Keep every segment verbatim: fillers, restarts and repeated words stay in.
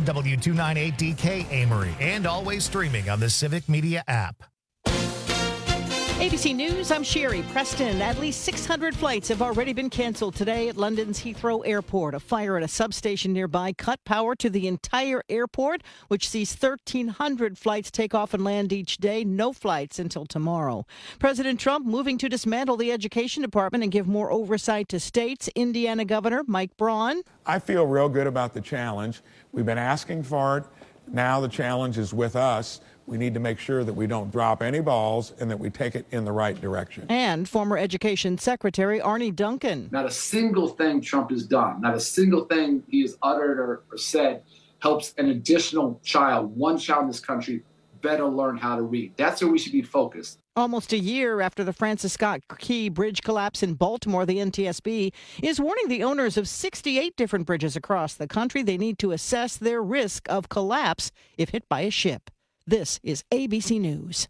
W two ninety-eight D K Amory, and always streaming on the Civic Media app. A B C News, I'm Sherry Preston. At least six hundred flights have already been canceled today at London's Heathrow Airport. A fire at a substation nearby cut power to the entire airport, which sees thirteen hundred flights take off and land each day. No flights until tomorrow. President Trump moving to dismantle the education department and give more oversight to states. Indiana Governor Mike Braun. I feel real good about the challenge. We've been asking for it. Now the challenge is with us. We need to make sure that we don't drop any balls and that we take it in the right direction. And former Education Secretary Arne Duncan. Not a single thing Trump has done, not a single thing he has uttered or, or said helps an additional child, one child in this country, better learn how to read. That's where we should be focused. Almost a year after the Francis Scott Key Bridge collapse in Baltimore, the N T S B is warning the owners of sixty-eight different bridges across the country they need to assess their risk of collapse if hit by a ship. This is A B C News.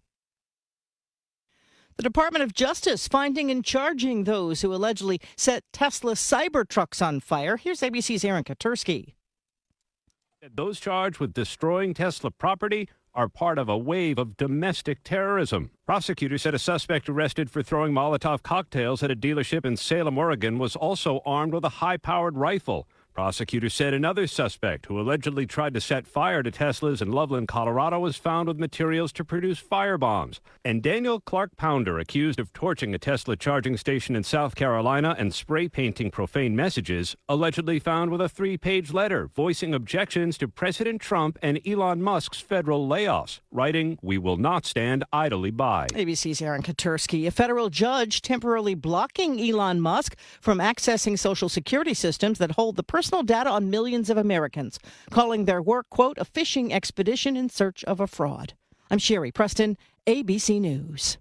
The Department of Justice finding and charging those who allegedly set Tesla Cybertrucks on fire. Here's A B C's Aaron Katursky. Those charged with destroying Tesla property are part of a wave of domestic terrorism. Prosecutors said a suspect arrested for throwing Molotov cocktails at a dealership in Salem, Oregon, was also armed with a high-powered rifle. Prosecutors said another suspect who allegedly tried to set fire to Teslas in Loveland, Colorado, was found with materials to produce firebombs. And Daniel Clark Pounder, accused of torching a Tesla charging station in South Carolina and spray painting profane messages, allegedly found with a three-page letter voicing objections to President Trump and Elon Musk's federal layoffs, writing, "We will not stand idly by." A B C's Aaron Katursky. A federal judge temporarily blocking Elon Musk from accessing Social Security systems that hold the personal Personal data on millions of Americans, calling their work, quote, a fishing expedition in search of a fraud. I'm Sherry Preston, A B C News.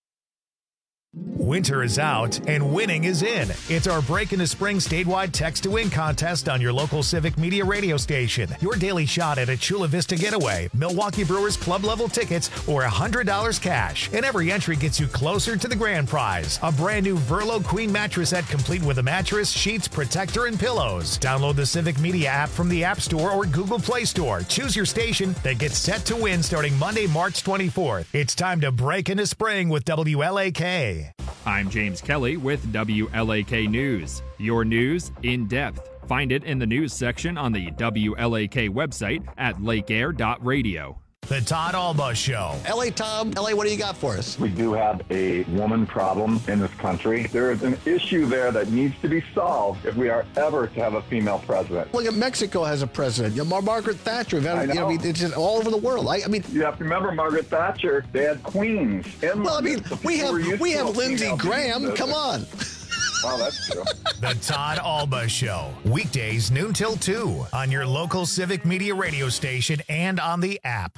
Winter is out and winning is in. It's our Break into Spring statewide text to win contest on your local Civic Media radio station. Your daily shot at a Chula Vista getaway, Milwaukee Brewers club level tickets, or one hundred dollars cash. And every entry gets you closer to the grand prize. A brand new Verlo Queen mattress set complete with a mattress, sheets, protector, and pillows. Download the Civic Media app from the App Store or Google Play Store. Choose your station that gets set to win starting Monday, March twenty-fourth. It's time to break into spring with W L A K. I'm James Kelly with W L A K News. Your news in depth. Find it in the news section on the W L A K website at lake air dot radio. The Todd Alba Show. L A Tom, L A, what do you got for us? We do have a woman problem in this country. There is an issue there that needs to be solved if we are ever to have a female president. Look at Mexico has a president. You know, Margaret Thatcher. Had, I know. You know, it's just all over the world. I, I mean, you have to remember Margaret Thatcher. They had queens. In well, I mean, we have we have Lindsey Graham. Come on. Wow, that's true. The Todd Alba Show. Weekdays noon till two on your local Civic Media radio station and on the app.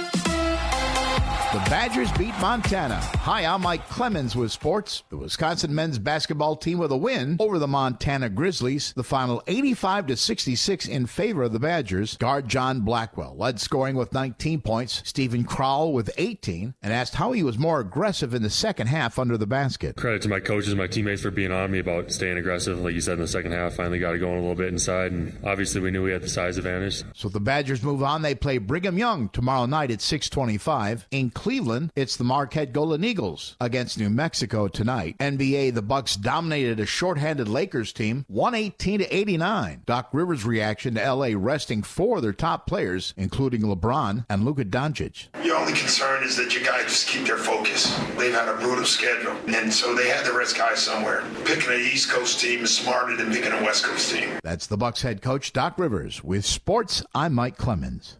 The Badgers beat Montana. Hi, I'm Mike Clemens with sports. The Wisconsin men's basketball team with a win over the Montana Grizzlies. The final eighty-five to sixty-six in favor of the Badgers. Guard John Blackwell led scoring with nineteen points. Stephen Crowell with eighteen, and asked how he was more aggressive in the second half under the basket. Credit to my coaches and my teammates for being on me about staying aggressive. Like you said, in the second half, finally got it going a little bit inside, and obviously we knew we had the size advantage. So the Badgers move on. They play Brigham Young tomorrow night at six twenty-five. In Cleveland, it's the Marquette Golden Eagles against New Mexico tonight. N B A, the Bucks dominated a shorthanded Lakers team, one eighteen to eighty-nine. Doc Rivers' reaction to L A resting four of their top players, including LeBron and Luka Doncic. Your only concern is that your guys just keep their focus. They've had a brutal schedule, and so they had to rest guys somewhere. Picking an East Coast team is smarter than picking a West Coast team. That's the Bucks head coach, Doc Rivers. With sports, I'm Mike Clemens.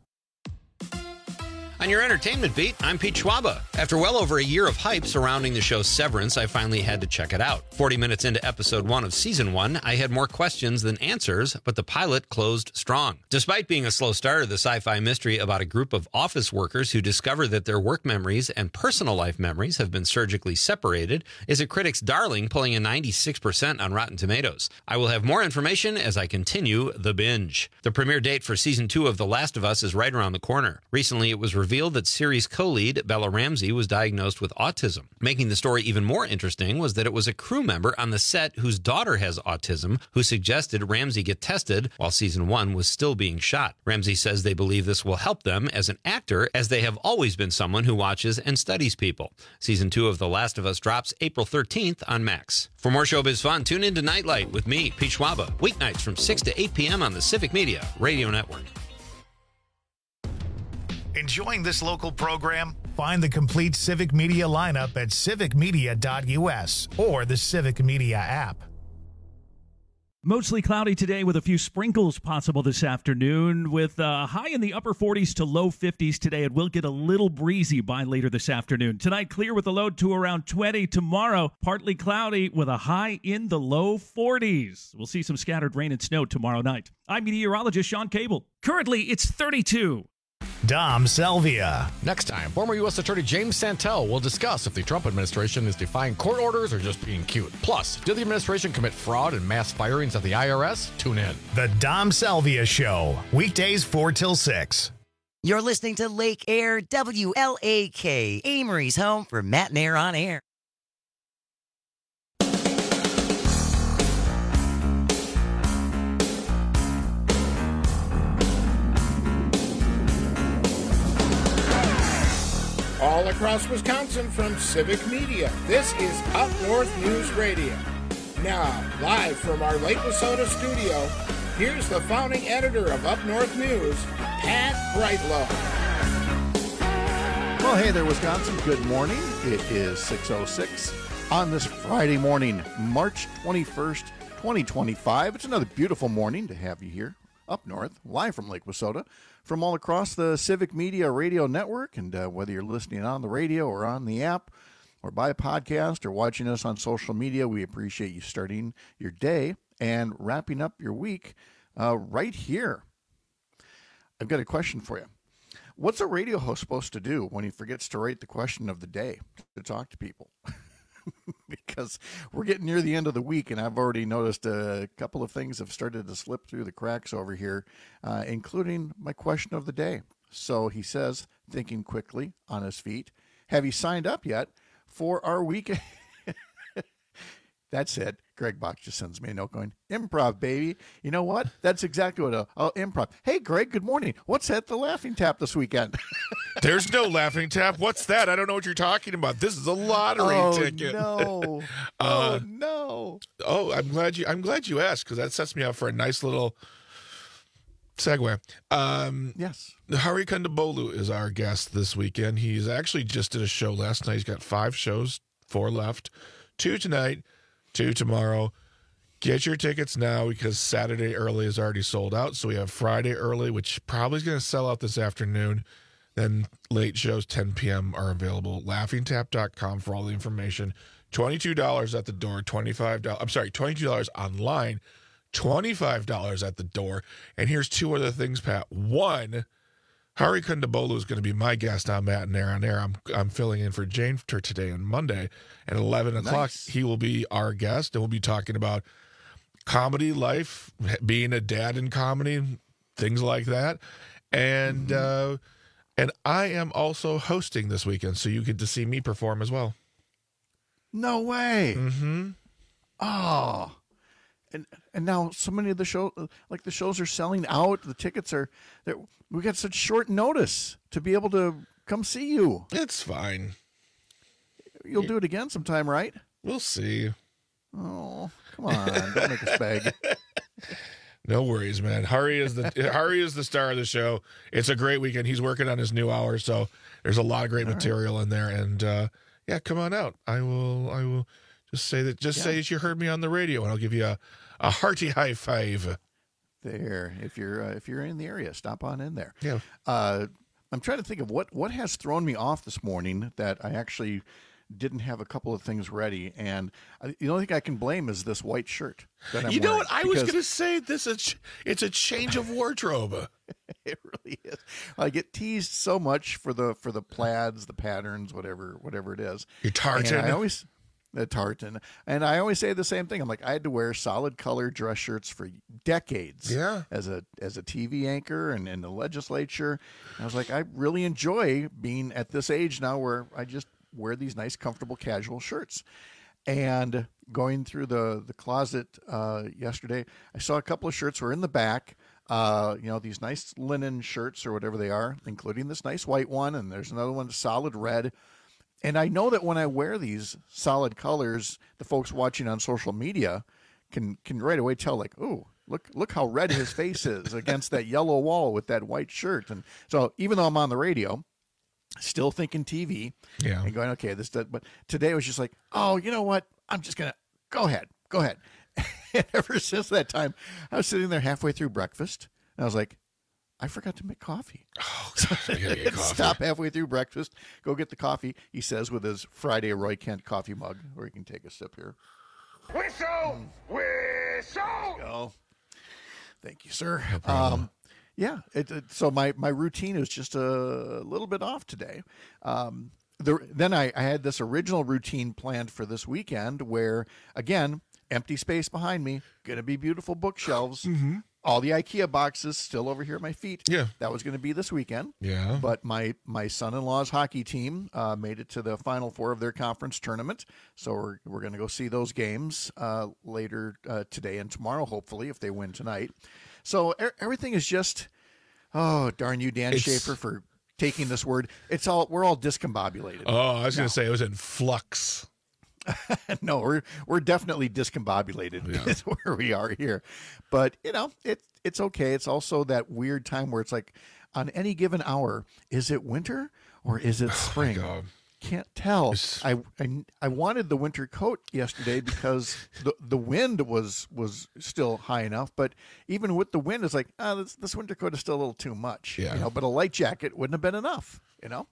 On your entertainment beat, I'm Pete Schwaba. After well over a year of hype surrounding the show Severance, I finally had to check it out. forty minutes into episode one of season one, I had more questions than answers, but the pilot closed strong. Despite being a slow starter, the sci-fi mystery about a group of office workers who discover that their work memories and personal life memories have been surgically separated is a critic's darling, pulling a ninety-six percent on Rotten Tomatoes. I will have more information as I continue the binge. The premiere date for season two of The Last of Us is right around the corner. Recently, it was revealed revealed that series co-lead Bella Ramsey was diagnosed with autism. Making the story even more interesting was that it was a crew member on the set whose daughter has autism who suggested Ramsey get tested while season one was still being shot. Ramsey says they believe this will help them as an actor, as they have always been someone who watches and studies people. Season two of The Last of Us drops April thirteenth on Max. For more showbiz fun, tune in to Nightlight with me, Pete Schwaba, weeknights from six to eight p.m. on the Civic Media Radio Network. Enjoying this local program? Find the complete Civic Media lineup at civic media dot u s or the Civic Media app. Mostly cloudy today with a few sprinkles possible this afternoon, with a high in the upper forties to low fifties today. It will get a little breezy by later this afternoon. Tonight, clear with a low to around twenty. Tomorrow, partly cloudy with a high in the low forties. We'll see some scattered rain and snow tomorrow night. I'm meteorologist Sean Cable. Currently, it's thirty-two. Dom Salvia. Next time, former U S Attorney James Santel will discuss if the Trump administration is defying court orders or just being cute. Plus, did the administration commit fraud and mass firings at the I R S? Tune in. The Dom Salvia Show, weekdays four till six. You're listening to Lake Air W L A K, Amory's home for Matt and Air on Air. All across Wisconsin from Civic Media, this is Up North News Radio. Now, live from our Lake Wissota studio, here's the founding editor of Up North News, Pat Brightlow. Well, hey there, Wisconsin. Good morning. It is six oh six on this Friday morning, March twenty-first, twenty twenty-five. It's another beautiful morning to have you here up north, live from Lake Wissota, from all across the Civic Media Radio Network. And uh, whether you're listening on the radio or on the app or by a podcast or watching us on social media, we appreciate you starting your day and wrapping up your week uh, right here. I've got a question for you. What's a radio host supposed to do when he forgets to write the question of the day to talk to people? Because we're getting near the end of the week, and I've already noticed a couple of things have started to slip through the cracks over here, uh, including my question of the day. So he says, thinking quickly on his feet, have you signed up yet for our weekend? That's it. Greg Bach just sends me a note going, improv, baby. You know what? That's exactly what a, a improv. Hey, Greg, good morning. What's at the Laughing Tap this weekend? There's no Laughing Tap. What's that? I don't know what you're talking about. This is a lottery oh, ticket. No. uh, oh, no. Oh, I'm glad you I'm glad you asked, because that sets me up for a nice little segue. Um, yes. Hari Kondabolu is our guest this weekend. He's actually just did a show last night. He's got five shows, four left, two tonight, two tomorrow. Get your tickets now, because Saturday early is already sold out. So we have Friday early, which probably is going to sell out this afternoon. Then late shows, ten p.m. are available. laughing tap dot com for all the information. twenty-two dollars at the door, twenty-five dollars. I'm sorry, twenty-two dollars online, twenty-five dollars at the door. And here's two other things, Pat. One, Hari Kondabolu is going to be my guest on Matt and Air on Air. I'm I'm filling in for Jane for today and Monday. At eleven o'clock, Nice. he will be our guest, and we'll be talking about comedy life, being a dad in comedy, things like that. And mm-hmm. uh, and I am also hosting this weekend, so you get to see me perform as well. No way. Mm-hmm. Oh. And and now so many of the show, like the shows are selling out. The tickets are, we got such short notice to be able to come see you. It's fine. You'll do it again sometime, right? We'll see. Oh, come on. Don't make us beg. No worries, man. Hari is the Hari is the star of the show. It's a great weekend. He's working on his new hour, so there's a lot of great All material right. in there. And uh, yeah, come on out. I will. I will just say that. Just yeah. say that you heard me on the radio, and I'll give you a, a hearty high five. There, if you're uh, if you're in the area, stop on in there. Yeah. Uh, I'm trying to think of what what has thrown me off this morning that I actually didn't have a couple of things ready, and the only thing I can blame is this white shirt that I'm You know wearing, what? I was going to say this is it's a change of wardrobe. It really is. I get teased so much for the for the plaids, the patterns, whatever whatever it is. You're tartan. And I always the tartan. And I always say the same thing. I'm like, I had to wear solid color dress shirts for decades. Yeah. As a as a T V anchor and in the legislature. And I was like, I really enjoy being at this age now where I just wear these nice, comfortable, casual shirts. And going through the the closet uh, yesterday, I saw a couple of shirts were in the back. Uh, you know, these nice linen shirts or whatever they are, including this nice white one, and there's another one solid red. And I know that when I wear these solid colors, the folks watching on social media can can right away tell, like, oh, look look how red his face is against that yellow wall with that white shirt. And so even though I'm on the radio, still thinking T V, yeah, and going, okay, this does. But today I was just like, oh, you know what? I'm just gonna go ahead, go ahead. And ever since that time, I was sitting there halfway through breakfast, and I was like, I forgot to make coffee. Oh, God, I gotta get coffee. Stop halfway through breakfast, go get the coffee. He says with his Friday Roy Kent coffee mug, where he can take a sip here. Whistle, whistle. Oh, thank you, sir. No um, yeah. It, it, so my my routine is just a little bit off today. Um, the, then I, I had this original routine planned for this weekend, where again, empty space behind me, gonna be beautiful bookshelves. Mm-hmm. All the IKEA boxes still over here at my feet. Yeah. That was going to be this weekend. Yeah. But my, my son-in-law's hockey team uh, made it to the Final Four of their conference tournament. So we're, we're going to go see those games uh, later uh, today and tomorrow, hopefully, if they win tonight. So er- everything is just, oh, darn you, Dan It's- Schaefer, for taking this word. It's all We're all discombobulated. Oh, I was No. going to say it was in flux. No, we're we're definitely discombobulated. Yeah. Is where we are here, but you know, it it's okay. It's also that weird time where it's like, on any given hour, is it winter or is it spring? Oh, Can't tell. I, I I wanted the winter coat yesterday because the the wind was was still high enough, but even with the wind, it's like, ah, this this winter coat is still a little too much. Yeah. You know, but a light jacket wouldn't have been enough. You know.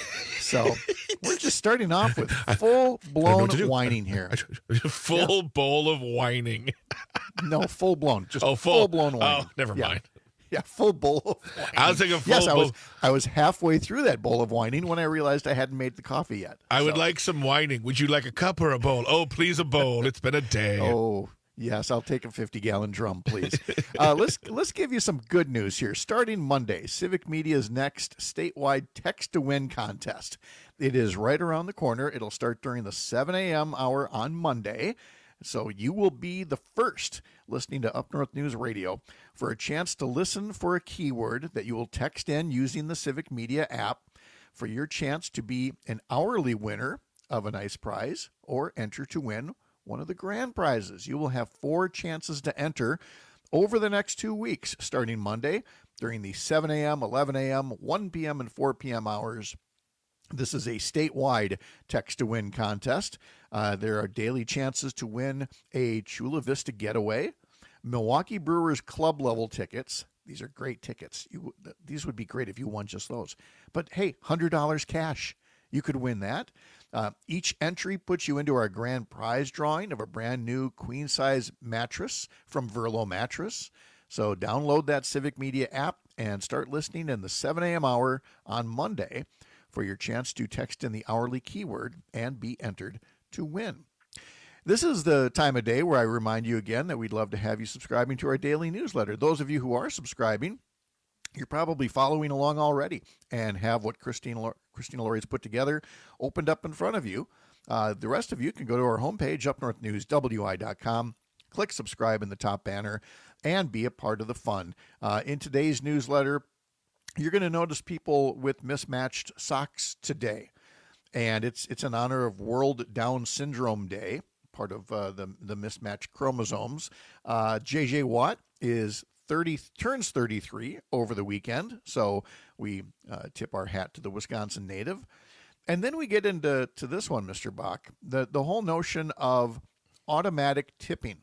So we're just starting off with full blown whining here. Full yeah. bowl of whining. No, full blown. Just oh, full, full blown whining. Oh, never yeah. mind. Yeah, full bowl of whining. I was thinking full yes, bowl. I was, I was halfway through that bowl of whining when I realized I hadn't made the coffee yet. I so. would like some whining. Would you like a cup or a bowl? Oh, please, a bowl. It's been a day. Oh, yes, I'll take a fifty-gallon drum, please. uh, let's let's give you some good news here. Starting Monday, Civic Media's next statewide Text to Win contest. It is right around the corner. It'll start during the seven a.m. hour on Monday. So you will be the first listening to Up North News Radio for a chance to listen for a keyword that you will text in using the Civic Media app for your chance to be an hourly winner of a nice prize or enter to win one of the grand prizes. You will have four chances to enter over the next two weeks, starting Monday during the seven a.m., eleven a.m., one p.m., and four p.m. hours. This is a statewide Text to Win contest. Uh, there are daily chances to win a Chula Vista getaway, Milwaukee Brewers club level tickets. These are great tickets. You, these would be great if you won just those. But hey, one hundred dollars cash. You could win that. Uh, each entry puts you into our grand prize drawing of a brand new queen size mattress from Verlo Mattress. So download that Civic Media app and start listening in the seven a.m. hour on Monday for your chance to text in the hourly keyword and be entered to win. This is the time of day where I remind you again that we'd love to have you subscribing to our daily newsletter. Those of you who are subscribing, you're probably following along already and have what Christina, Christina Laurie's put together opened up in front of you. Uh, the rest of you can go to our homepage, up north news w i dot com, click subscribe in the top banner, and be a part of the fun. Uh, in today's newsletter, you're going to notice people with mismatched socks today. And it's it's in honor of World Down Syndrome Day, part of uh, the, the mismatched chromosomes. Uh, J J Watt is thirty, turns thirty-three over the weekend, so we uh, tip our hat to the Wisconsin native. And then we get into to this one, Mister Bach, the, the whole notion of automatic tipping.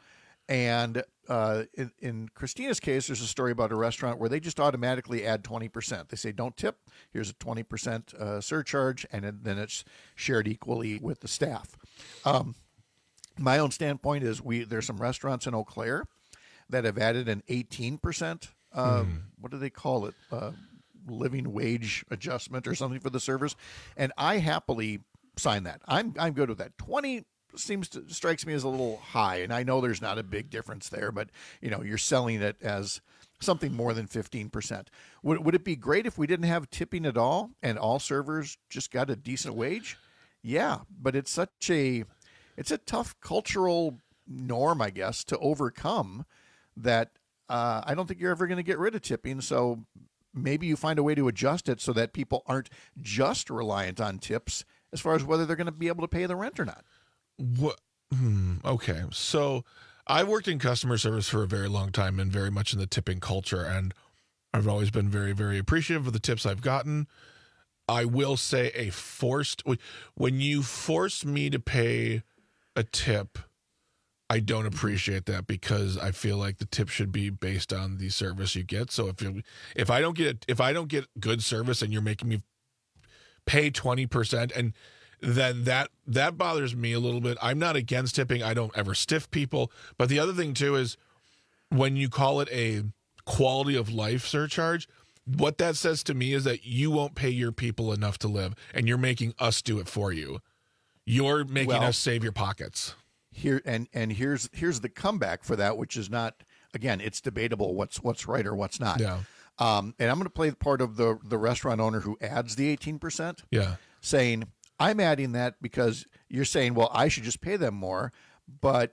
And uh, in, in Christina's case, there's a story about a restaurant where they just automatically add twenty percent. They say, don't tip. Here's a twenty percent uh, surcharge, and then it's shared equally with the staff. Um, my own standpoint is we there's some restaurants in Eau Claire that have added an eighteen percent, uh, mm. what do they call it, uh, living wage adjustment or something for the servers. And I happily sign that. I'm I'm good with that. twenty seems to strikes me as a little high. And I know there's not a big difference there, but you know, you're selling it as something more than fifteen percent. Would, would it be great if we didn't have tipping at all and all servers just got a decent wage? Yeah, but it's such a, it's a tough cultural norm, I guess, to overcome that uh, I don't think you're ever going to get rid of tipping. So maybe you find a way to adjust it so that people aren't just reliant on tips as far as whether they're going to be able to pay the rent or not. What? Hmm, okay, so I worked in customer service for a very long time and very much in the tipping culture, and I've always been very, very appreciative of the tips I've gotten. I will say a forced, when you force me to pay a tip, I don't appreciate that because I feel like the tip should be based on the service you get. So if you, if I don't get if I don't get good service and you're making me pay twenty percent, and then that that bothers me a little bit. I'm not against tipping. I don't ever stiff people. But the other thing too is when you call it a quality of life surcharge, what that says to me is that you won't pay your people enough to live, and you're making us do it for you. You're making well, us save your pockets. Here and and here's here's the comeback for that, which is not, again, it's debatable what's what's right or what's not. Yeah. Um, and I'm going to play the part of the the restaurant owner who adds the eighteen percent. Yeah. Saying, I'm adding that because you're saying, well, I should just pay them more, but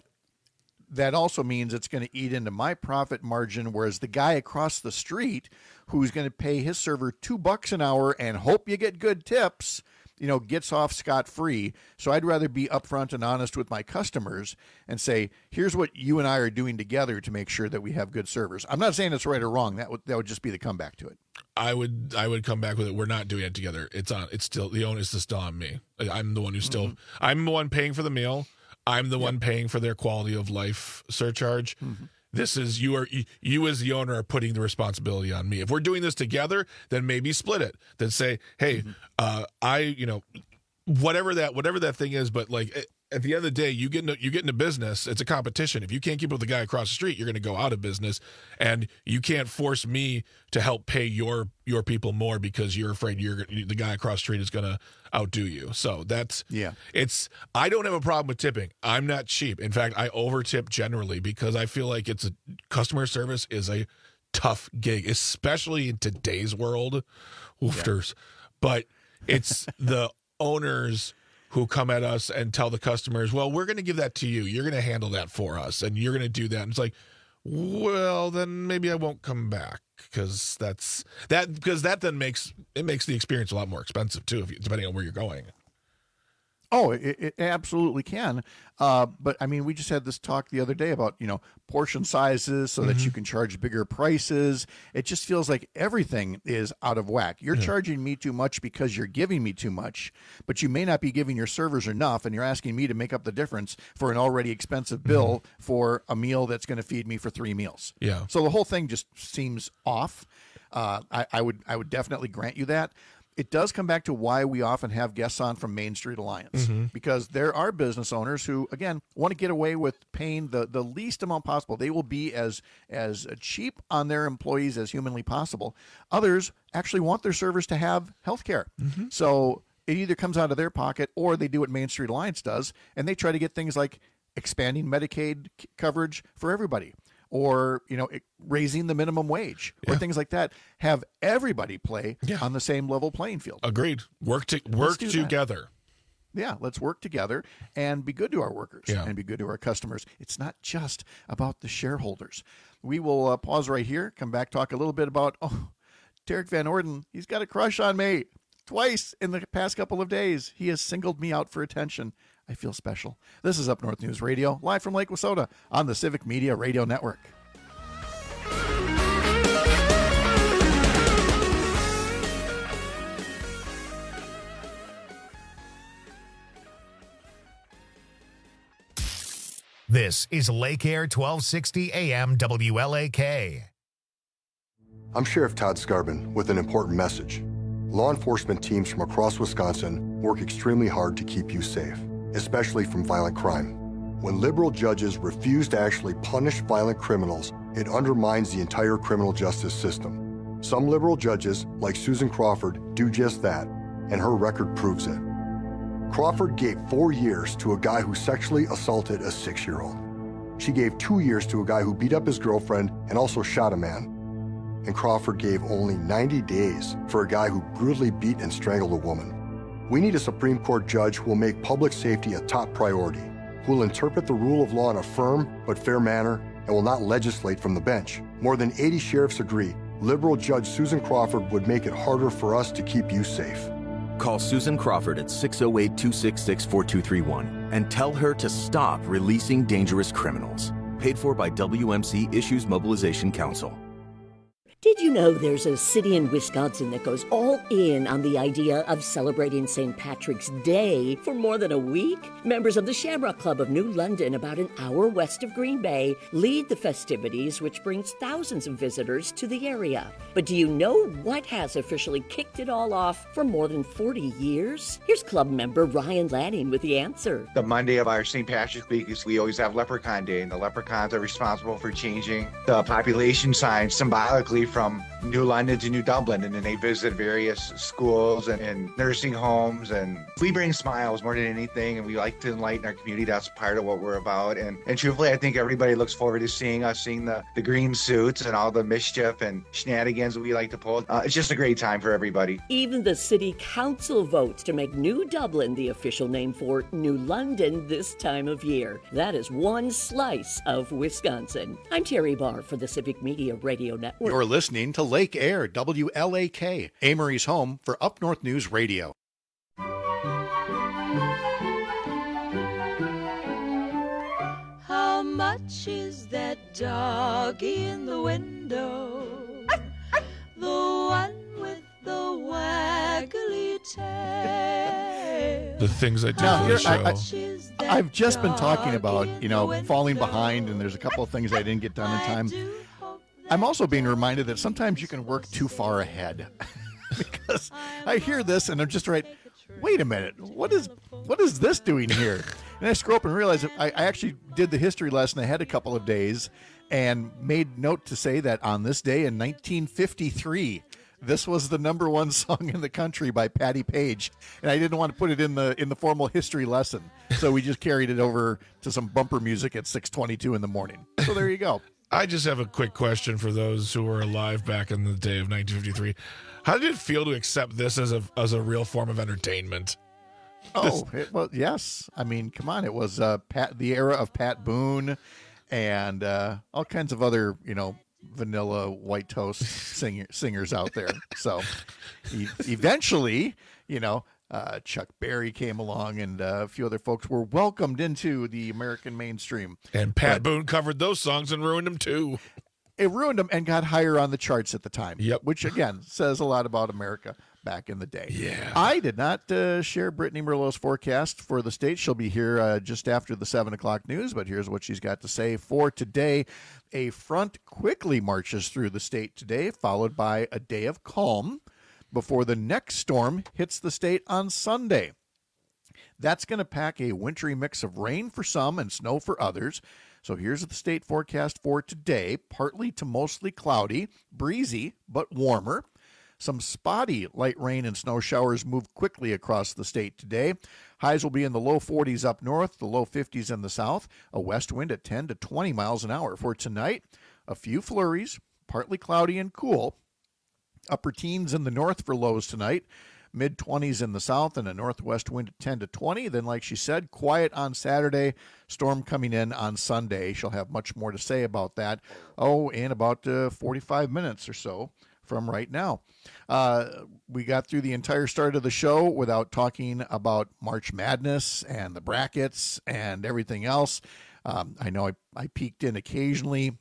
that also means it's going to eat into my profit margin, whereas the guy across the street who's going to pay his server two bucks an hour and hope you get good tips, you know, gets off scot-free. So I'd rather be upfront and honest with my customers and say, here's what you and I are doing together to make sure that we have good servers. I'm not saying it's right or wrong. That would that would just be the comeback to it. I would I would come back with it. We're not doing it together. It's on. It's still, the onus is still on me. I'm the one who's still. Mm-hmm. I'm the one paying for the meal. I'm the yep. one paying for their quality of life surcharge. Mm-hmm. This is you are you as the owner are putting the responsibility on me. If we're doing this together, then maybe split it. Then say, hey, mm-hmm. uh, I you know whatever that whatever that thing is. But like at the end of the day, you get into, you get into business. It's a competition. If you can't keep up with the guy across the street, you're going to go out of business, and you can't force me to help pay your your people more because you're afraid you're the guy across the street is going to outdo you. So that's yeah. It's I don't have a problem with tipping. I'm not cheap. In fact, I over tip generally because I feel like it's a customer service is a tough gig, especially in today's world. Oofters. Yeah. But it's the owners who come at us and tell the customers, well, we're going to give that to you. You're going to handle that for us, and you're going to do that. And it's like, well, then maybe I won't come back because that's that because that then makes it makes the experience a lot more expensive too, if you, depending on where you're going. Oh, it, it absolutely can. Uh, but I mean, we just had this talk the other day about, you know, portion sizes so mm-hmm. that you can charge bigger prices. It just feels like everything is out of whack. You're yeah. charging me too much because you're giving me too much, but you may not be giving your servers enough, and you're asking me to make up the difference for an already expensive bill mm-hmm. for a meal that's going to feed me for three meals. Yeah. So the whole thing just seems off. Uh, I, I would I would definitely grant you that. It does come back to why we often have guests on from Main Street Alliance, mm-hmm. because there are business owners who, again, want to get away with paying the, the least amount possible. They will be as as cheap on their employees as humanly possible. Others actually want their servers to have health care. Mm-hmm. So it either comes out of their pocket or they do what Main Street Alliance does, and they try to get things like expanding Medicaid c- coverage for everybody, or, you know, raising the minimum wage, yeah. or things like that. Have everybody play yeah. on the same level playing field. Agreed. Work to work together. That. Yeah, let's work together and be good to our workers yeah. and be good to our customers. It's not just about the shareholders. We will uh, pause right here, come back, talk a little bit about, oh, Derek Van Orden, he's got a crush on me. Twice in the past couple of days, he has singled me out for attention. I feel special. This is Up North News Radio, live from Lake Wissota on the Civic Media Radio Network. This is Lake Air twelve sixty A M W L A K. I'm Sheriff Todd Skarbin with an important message. Law enforcement teams from across Wisconsin work extremely hard to keep you safe, especially from violent crime. When liberal judges refuse to actually punish violent criminals, it undermines the entire criminal justice system. Some liberal judges, like Susan Crawford, do just that, and her record proves it. Crawford gave four years to a guy who sexually assaulted a six-year-old. She gave two years to a guy who beat up his girlfriend and also shot a man. And Crawford gave only ninety days for a guy who brutally beat and strangled a woman. We need a Supreme Court judge who will make public safety a top priority, who will interpret the rule of law in a firm but fair manner and will not legislate from the bench. More than eighty sheriffs agree liberal Judge Susan Crawford would make it harder for us to keep you safe. Call Susan Crawford at six oh eight, two six six, four two three one and tell her to stop releasing dangerous criminals. Paid for by W M C Issues Mobilization Council. Did you know there's a city in Wisconsin that goes all in on the idea of celebrating Saint Patrick's Day for more than a week? Members of the Shamrock Club of New London, about an hour west of Green Bay, lead the festivities, which brings thousands of visitors to the area. But do you know what has officially kicked it all off for more than forty years? Here's club member Ryan Lanning with the answer. The Monday of our Saint Patrick's Week is we always have Leprechaun Day, and the leprechauns are responsible for changing the population sign symbolically from New London to New Dublin, and then they visit various schools and, and nursing homes, and we bring smiles more than anything, and we like to enlighten our community. That's part of what we're about, and, and truthfully, I think everybody looks forward to seeing us, seeing the, the green suits and all the mischief and shenanigans we like to pull. Uh, it's just a great time for everybody. Even the city council votes to make New Dublin the official name for New London this time of year. That is one slice of Wisconsin. I'm Terry Barr for the Civic Media Radio Network. You're listening to Lake Air, W L A K, Amory's home for Up North News Radio. How much is that dog in the window? The one with the waggly tail. The things I do Now, for here, the show. I, I, I've just been talking about, you know, falling behind, and there's a couple of things I didn't get done in time. I'm also being reminded that sometimes you can work too far ahead. Because I hear this and I'm just right, wait a minute, what is what is this doing here? And I scroll up and realize I, I actually did the history lesson ahead a couple of days and made note to say that on this day in nineteen fifty-three, this was the number one song in the country by Patti Page. And I didn't want to put it in the in the formal history lesson. So we just carried it over to some bumper music at six twenty-two in the morning. So there you go. I just have a quick question for those who were alive back in the day of nineteen fifty-three. How did it feel to accept this as a as a real form of entertainment? Oh, it, well, yes. I mean, come on. It was uh, Pat, the era of Pat Boone and uh, all kinds of other, you know, vanilla white toast singer, singers out there. So e- eventually, you know, uh, Chuck Berry came along and uh, a few other folks were welcomed into the American mainstream. And Pat but, Boone covered those songs and ruined them too. It ruined them and got higher on the charts at the time. Yep. Which, again, says a lot about America back in the day. Yeah. I did not uh, share Brittany Merlot's forecast for the state. She'll be here uh, just after the seven o'clock news, but here's what she's got to say for today. A front quickly marches through the state today, followed by a day of calm before the next storm hits the state on Sunday. That's going to pack a wintry mix of rain for some and snow for others. So here's the state forecast for today. Partly to mostly cloudy, breezy, but warmer. Some spotty light rain and snow showers move quickly across the state today. Highs will be in the low forties up north, the low fifties in the south. A west wind at ten to twenty miles an hour for tonight. A few flurries, partly cloudy and cool. Upper teens in the north for lows tonight. mid-twenties in the south and a northwest wind at ten to twenty. Then, like she said, quiet on Saturday, storm coming in on Sunday. She'll have much more to say about that, oh, in about uh, forty-five minutes or so from right now. Uh, we got through the entire start of the show without talking about March Madness and the brackets and everything else. Um, I know I, I peeked in occasionally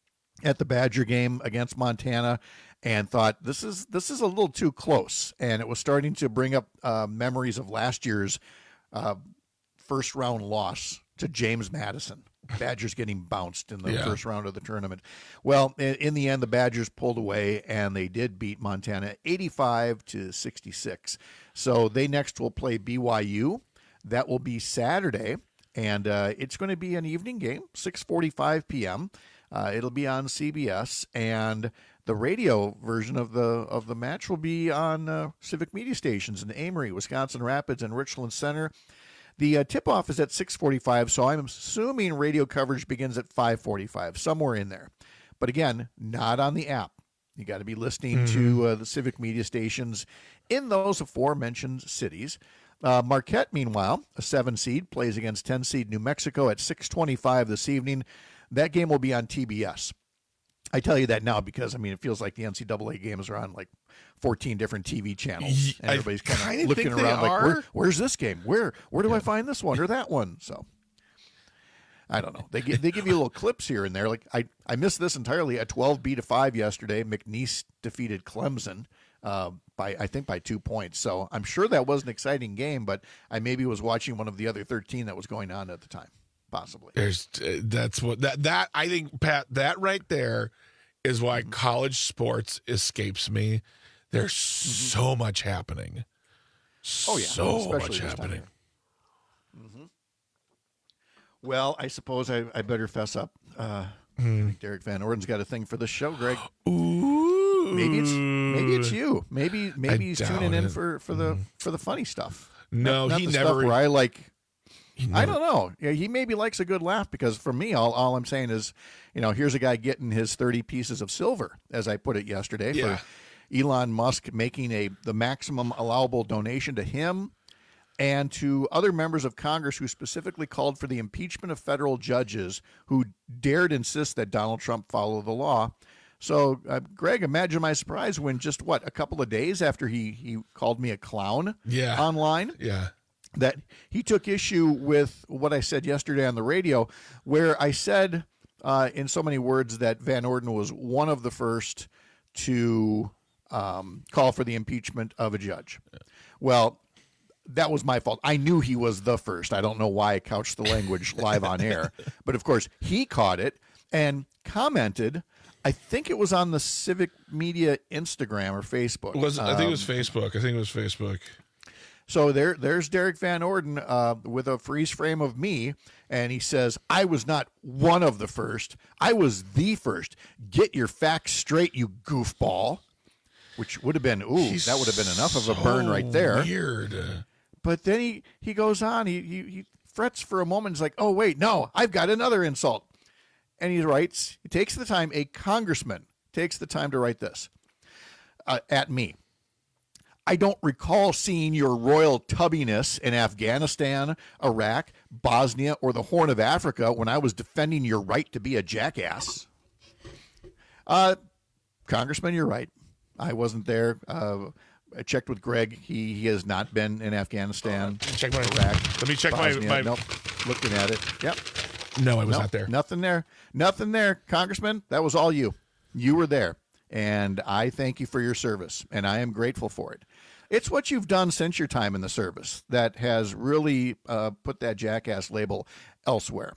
at the Badger game against Montana and thought this is this is a little too close, and it was starting to bring up uh, memories of last year's uh, first round loss to James Madison. Badgers getting bounced in the yeah. first round of the tournament. Well, in, in the end, the Badgers pulled away, and they did beat Montana eighty-five to sixty-six. So they next will play B Y U. That will be Saturday, and uh, it's going to be an evening game, six forty-five p.m. Uh, it'll be on C B S, and the radio version of the of the match will be on uh, Civic Media stations in Amory, Wisconsin Rapids, and Richland Center. The uh, tip-off is at six forty-five, so I'm assuming radio coverage begins at five forty-five, somewhere in there. But again, not on the app. You got to be listening mm-hmm. to uh, the Civic Media stations in those aforementioned cities. Uh, Marquette, meanwhile, a seven seed, plays against ten seed New Mexico at six twenty-five this evening. That game will be on T B S. I tell you that now because, I mean, it feels like the N C double A games are on like fourteen different T V channels. And everybody's kind of looking around like, Where, where's this game? Where where do yeah. I find this one or that one? So, I don't know. They give, they give you little clips here and there. Like, I, I missed this entirely. A twelve B to five yesterday. McNeese defeated Clemson uh, by, I think, by two points. So, I'm sure that was an exciting game, but I maybe was watching one of the other thirteen that was going on at the time. Possibly. There's uh, that's what that that I think, Pat, that right there is why mm-hmm. college sports escapes me. There's mm-hmm. so much happening. Oh yeah, so especially much happening. Mm-hmm. Well, I suppose I, I better fess up. Uh, mm. I think Derek Van Orden's got a thing for this show, Greg. Ooh, maybe it's maybe it's you. Maybe maybe I he's tuning in it. for, for the mm. for the funny stuff. No, not, not he the never. Stuff where I like. Never, I don't know. Yeah, he maybe likes a good laugh because for me, all, all I'm saying is, you know, here's a guy getting his thirty pieces of silver, as I put it yesterday, yeah. for Elon Musk making a the maximum allowable donation to him and to other members of Congress who specifically called for the impeachment of federal judges who dared insist that Donald Trump follow the law. So, uh, Greg, imagine my surprise when just, what, a couple of days after he, he called me a clown yeah. online? Yeah. That he took issue with what I said yesterday on the radio, where I said uh, in so many words that Van Orden was one of the first to um, call for the impeachment of a judge. Yeah. Well, that was my fault. I knew he was the first. I don't know why I couched the language live on air. But, of course, he caught it and commented. I think it was on the Civic Media Instagram or Facebook. Was I think it was um, Facebook. I think it was Facebook. So there, there's Derek Van Orden uh, with a freeze frame of me, and he says, I was not one of the first. I was the first. Get your facts straight, you goofball. Which would have been, ooh, He's that would have been enough of a burn right there. Weird. But then he, he goes on. He, he, he frets for a moment. He's like, oh, wait, no, I've got another insult. And he writes, he takes the time, a congressman takes the time to write this uh, at me. I don't recall seeing your royal tubbiness in Afghanistan, Iraq, Bosnia, or the Horn of Africa when I was defending your right to be a jackass. Uh, Congressman, you're right. I wasn't there. Uh, I checked with Greg. He, he has not been in Afghanistan, uh, check my, Iraq. Let me check Bosnia. my, my... Nope. Looking at it. Yep. No, I was nope. not there. Nothing there. Nothing there, Congressman. That was all you. You were there. And I thank you for your service, and I am grateful for it. It's what you've done since your time in the service that has really uh, put that jackass label elsewhere.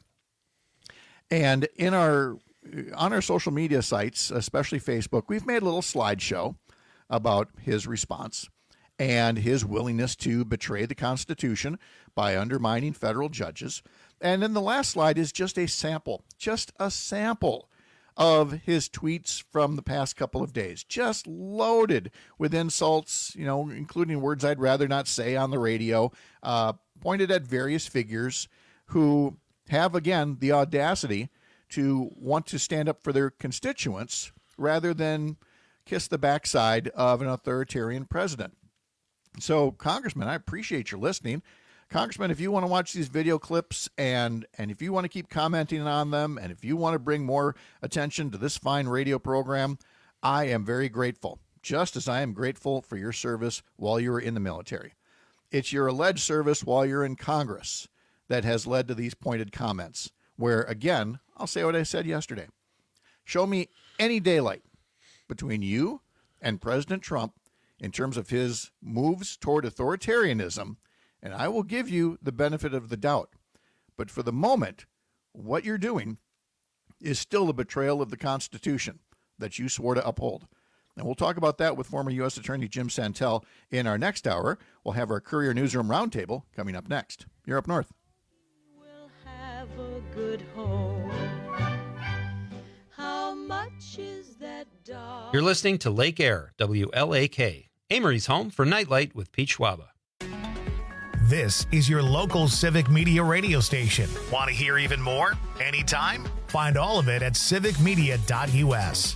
And in our on our social media sites, especially Facebook, we've made a little slideshow about his response and his willingness to betray the Constitution by undermining federal judges. And then the last slide is just a sample, just a sample of his tweets from the past couple of days, just loaded with insults, you know, including words I'd rather not say on the radio, uh, pointed at various figures who have, again, the audacity to want to stand up for their constituents rather than kiss the backside of an authoritarian president. So, Congressman, I appreciate your listening. Congressman, if you want to watch these video clips and and if you want to keep commenting on them and if you want to bring more attention to this fine radio program, I am very grateful, just as I am grateful for your service while you were in the military. It's your alleged service while you're in Congress that has led to these pointed comments where, again, I'll say what I said yesterday. Show me any daylight between you and President Trump in terms of his moves toward authoritarianism, and I will give you the benefit of the doubt. But for the moment, what you're doing is still a betrayal of the Constitution that you swore to uphold. And we'll talk about that with former U S Attorney Jim Santel in our next hour. We'll have our Courier Newsroom Roundtable coming up next. You're up north. We'll have a good home. How much is that You're listening to Lake Air, W L A K, Amory's home for Nightlight with Pete Schwaba. This is your local Civic Media radio station. Want to hear even more? Anytime? Find all of it at civic media dot u s.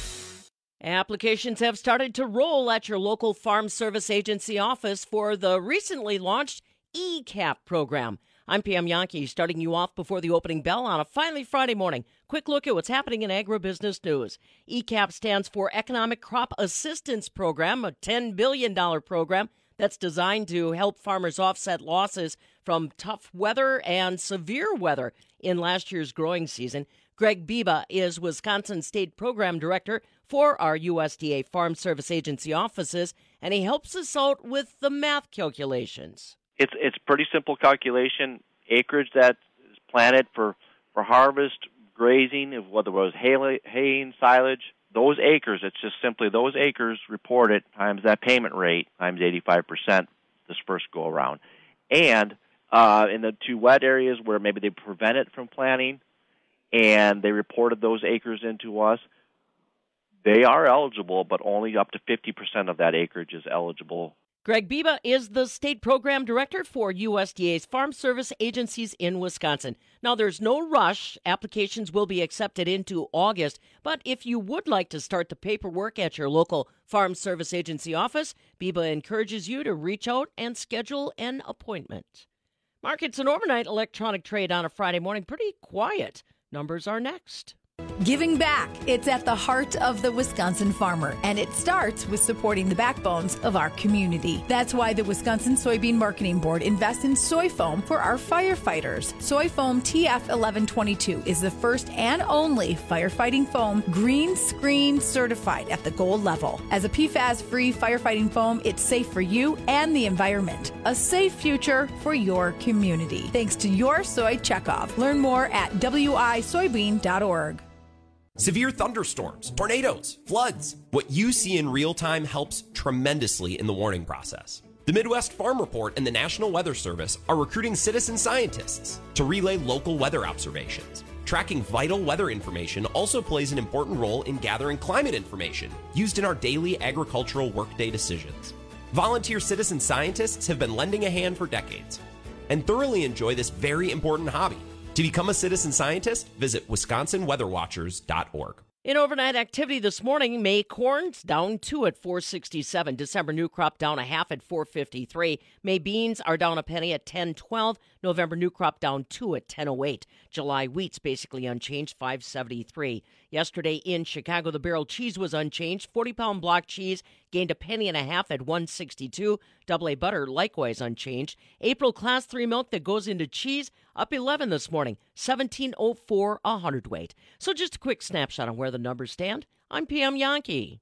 Applications have started to roll at your local Farm Service Agency office for the recently launched E CAP program. I'm Pam Yankee, starting you off before the opening bell on a finally Friday morning. Quick look at what's happening in agribusiness news. E CAP stands for Economic Crop Assistance Program, a ten billion dollars program that's designed to help farmers offset losses from tough weather and severe weather in last year's growing season. Greg Biba is Wisconsin State Program Director for our U S D A Farm Service Agency offices, and he helps us out with the math calculations. It's it's pretty simple calculation. Acreage that is planted for, for harvest, grazing, whether it was hay, haying, silage, those acres, it's just simply those acres reported times that payment rate times eighty-five percent this first go around. And uh, in the two wet areas where maybe they prevented from planting and they reported those acres into us, they are eligible, but only up to fifty percent of that acreage is eligible. Greg Biba is the State Program Director for U S D A's Farm Service Agencies in Wisconsin. Now, there's no rush. Applications will be accepted into August. But if you would like to start the paperwork at your local Farm Service Agency office, Biba encourages you to reach out and schedule an appointment. Markets and overnight electronic trade on a Friday morning, pretty quiet. Numbers are next. Giving back. It's at the heart of the Wisconsin farmer, and it starts with supporting the backbones of our community. That's why the Wisconsin Soybean Marketing Board invests in soy foam for our firefighters. Soy foam T F eleven twenty-two is the first and only firefighting foam green screen certified at the gold level. As a P FAS-free firefighting foam, it's safe for you and the environment. A safe future for your community. Thanks to your Soy Checkoff. Learn more at w i soybean dot org. Severe thunderstorms, tornadoes, floods. What you see in real time helps tremendously in the warning process. The Midwest Farm Report and the National Weather Service are recruiting citizen scientists to relay local weather observations. Tracking vital weather information also plays an important role in gathering climate information used in our daily agricultural workday decisions. Volunteer citizen scientists have been lending a hand for decades and thoroughly enjoy this very important hobby. To become a citizen scientist, visit wisconsin weather watchers dot org. In overnight activity this morning, May corns down two at four sixty-seven. December new crop down a half at four fifty-three. May beans are down a penny at ten twelve. November new crop down two at ten oh eight. July wheat's basically unchanged, five seventy-three. Yesterday in Chicago, the barrel cheese was unchanged. forty-pound block cheese gained a penny and a half at one sixty-two. Double A butter likewise unchanged. April class three milk that goes into cheese up eleven this morning, seventeen oh four a hundredweight. So just a quick snapshot on where the numbers stand. I'm Pam Yankee.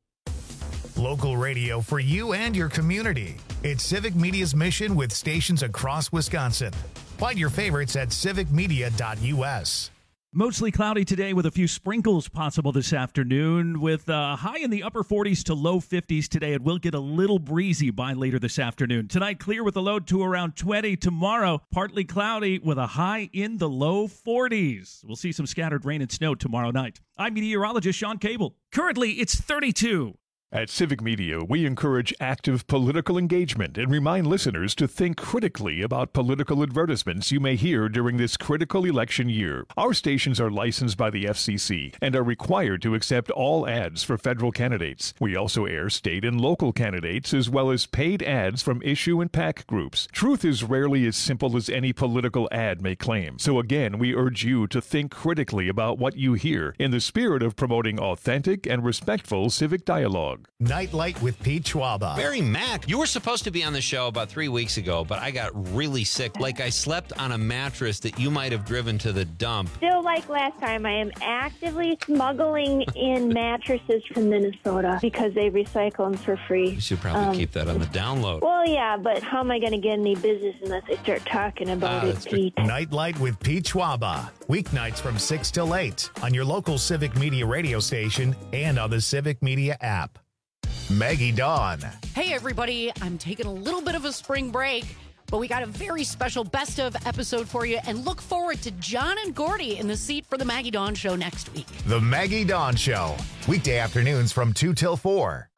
Local radio for you and your community. It's Civic Media's mission with stations across Wisconsin. Find your favorites at civic media dot u s. Mostly cloudy today with a few sprinkles possible this afternoon with a high in the upper forties to low fifties today. It will get a little breezy by later this afternoon. Tonight, clear with a low to around twenty. Tomorrow, partly cloudy with a high in the low forties. We'll see some scattered rain and snow tomorrow night. I'm meteorologist Sean Cable. Currently, it's thirty-two. At Civic Media, we encourage active political engagement and remind listeners to think critically about political advertisements you may hear during this critical election year. Our stations are licensed by the F C C and are required to accept all ads for federal candidates. We also air state and local candidates as well as paid ads from issue and PAC groups. Truth is rarely as simple as any political ad may claim. So again, we urge you to think critically about what you hear in the spirit of promoting authentic and respectful civic dialogue. Nightlight with Pete Schwaba. Barry Mack, you were supposed to be on the show about three weeks ago, but I got really sick. Like I slept on a mattress that you might have driven to the dump. Still like last time, I am actively smuggling in mattresses from Minnesota because they recycle them for free. You should probably um, keep that on the download. Well, yeah, but how am I going to get any business unless I start talking about uh, it, Pete? Nightlight with Pete Schwaba. Weeknights from six till eight on your local Civic Media radio station and on the Civic Media app. Maggie Dawn. Hey, everybody. I'm taking a little bit of a spring break, But we got a very special best of episode for you, and look forward to John and Gordy in the seat for the Maggie Dawn Show next week. The Maggie Dawn Show, weekday afternoons from two till four.